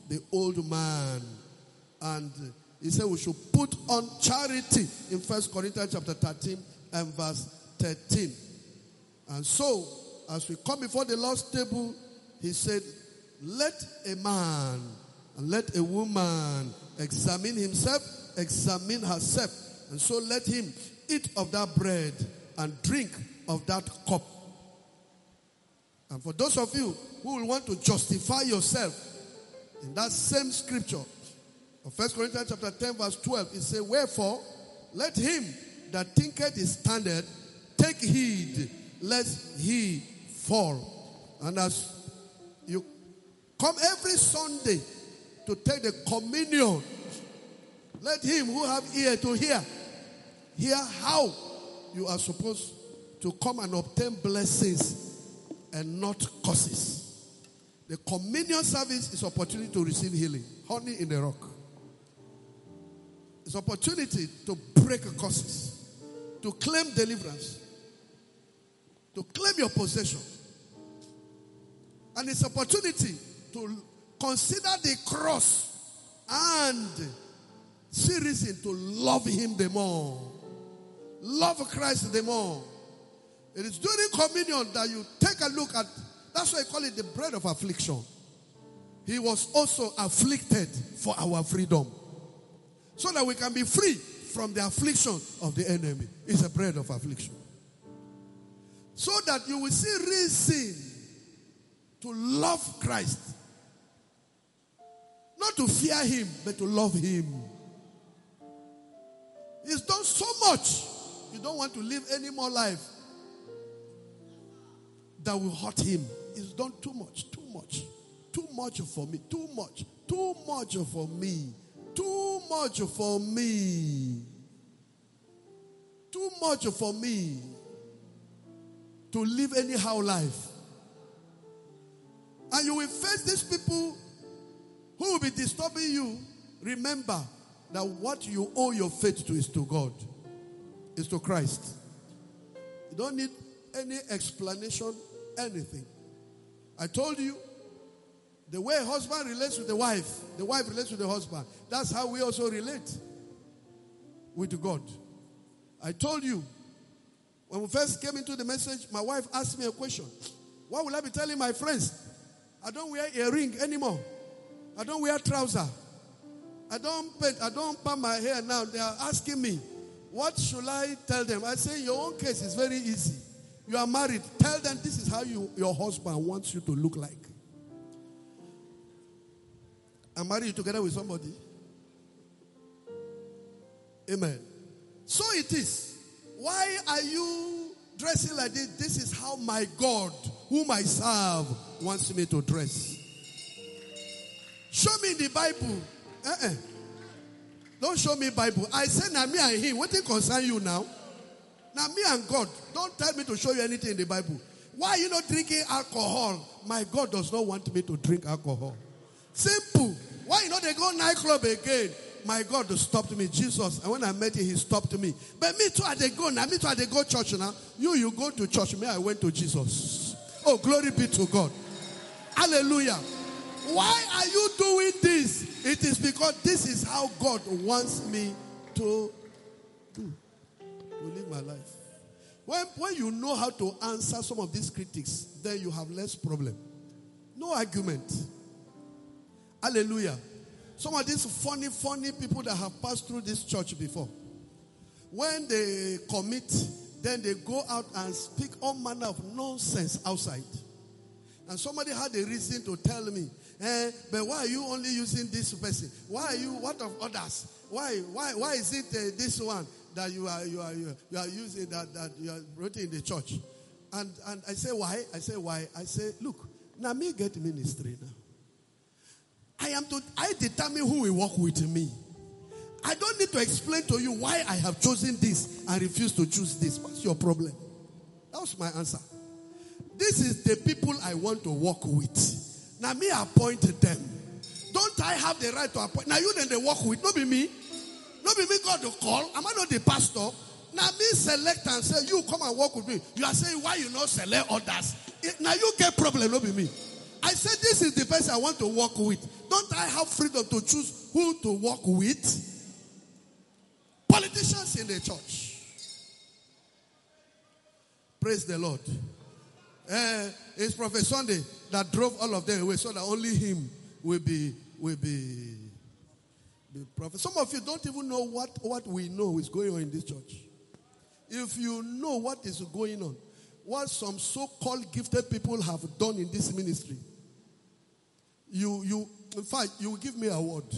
the old man. And he said we should put on charity in 1 Corinthians chapter 13 and verse 13. And so, as we come before the Lord's table, he said, let a man and let a woman examine himself, examine herself. And so let him eat of that bread and drink of that cup. And for those of you who will want to justify yourself, in that same scripture of 1 Corinthians chapter 10 verse 12, it says, wherefore, let him that thinketh he standeth take heed, lest he fall. And as you come every Sunday to take the communion, let him who have ear to hear how you are supposed to come and obtain blessings and not curses. The communion service is opportunity to receive healing. Honey in the rock. It's opportunity to break curses, to claim deliverance, to claim your possession. And it's opportunity to consider the cross and see reason to love him the more. Love Christ the more. It is during communion that you take a look at, that's why I call it the bread of affliction. He was also afflicted for our freedom, so that we can be free from the affliction of the enemy. It's a bread of affliction. So that you will see reason to love Christ. Not to fear him, but to love him. He's done so much. You don't want to live any more life that will hurt him. He's done too much, too much. Too much for me, too much. Too much for me. Too much for me. Too much for me to live anyhow life. And you will face these people who will be disturbing you. Remember that what you owe your faith to is to God, is to Christ. You don't need any explanation, anything. I told you, the way a husband relates with the wife relates with the husband. That's how we also relate with God. I told you, when we first came into the message, my wife asked me a question. What will I be telling my friends? I don't wear a ring anymore. I don't wear trousers. I don't paint. I don't palm my hair now. They are asking me, what should I tell them? I say, your own case is very easy. You are married. Tell them this is how your husband wants you to look like. I'm married together with somebody. Amen. So it is. Why are you dressing like this? This is how my God, whom I serve, wants me to dress. Show me the Bible. Don't show me Bible. I say, now me and him. What thing concern you now? Now me and God. Don't tell me to show you anything in the Bible. Why are you not drinking alcohol? My God does not want me to drink alcohol. Simple. Why you know they go nightclub again? My God stopped me. Jesus. And when I met him, he stopped me. But me too, I they go now. Me too, I they go church now. You go to church. Me, I went to Jesus. Oh, glory be to God. Hallelujah. Why are you doing this? It is because this is how God wants me to do. To live my life. When you know how to answer some of these critics, then you have less problem. No argument. Hallelujah. Some of these funny people that have passed through this church before, when they commit, then they go out and speak all manner of nonsense outside. And somebody had a reason to tell me, but why are you only using this person? Why are you, what of others? Why is it this one that you are using that you are writing in the church? And I say, why? I say, look, now me get ministry now. I determine who will walk with me. I don't need to explain to you why I have chosen this and refuse to choose this. What's your problem? That was my answer. This is the people I want to walk with. Now me appoint them. Don't I have the right to appoint? Now you then they walk with. Not be me. Not be me God to call. Am I not the pastor? Now me select and say, you come and walk with me. You are saying why you not select others. Now you get problem, not be me. I said this is the person I want to walk with. Don't I have freedom to choose who to work with? Politicians in the church. Praise the Lord. It's Prophet Sunday that drove all of them away so that only him will be prophet. Some of you don't even know what we know is going on in this church. If you know what is going on, what some so-called gifted people have done in this ministry, in fact, you will give me a word.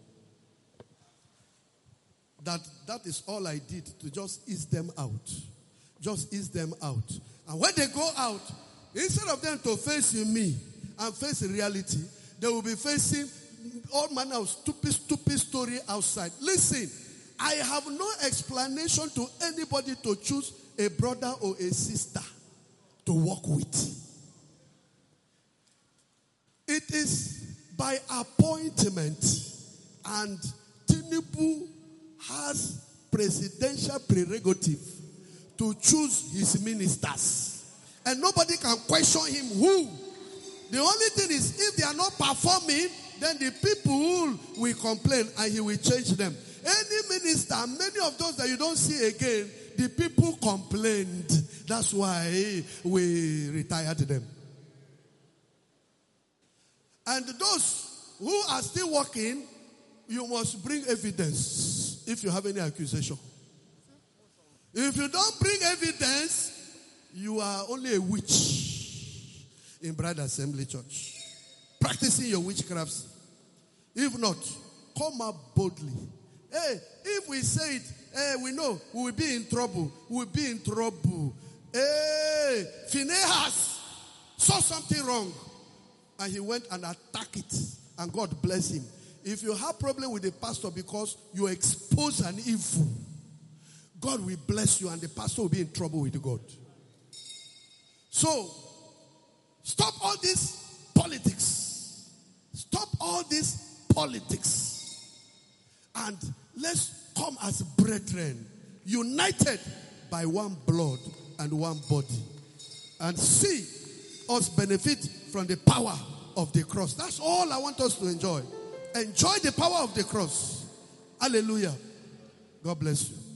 That is all I did to just ease them out. Just ease them out. And when they go out, instead of them to face me and face reality, they will be facing all manner of stupid story outside. Listen, I have no explanation to anybody to choose a brother or a sister to work with. It is by appointment, and Tinubu has presidential prerogative to choose his ministers. And nobody can question him who. The only thing is, if they are not performing, then the people will complain and he will change them. Any minister, many of those that you don't see again, the people complained. That's why we retired them. And those who are still working, you must bring evidence if you have any accusation. If you don't bring evidence, you are only a witch in Bride Assembly Church, practicing your witchcrafts. If not, come up boldly. Hey, if we say it, we know we will be in trouble. We will be in trouble. Hey, Phinehas saw something wrong, and he went and attacked it, and God bless him. If you have problem with the pastor because you expose an evil, God will bless you, and the pastor will be in trouble with God. So, stop all this politics. Stop all this politics. And let's come as brethren, united by one blood and one body. And see us benefit from the power of the cross. That's all I want us to enjoy. Enjoy the power of the cross. Hallelujah. God bless you.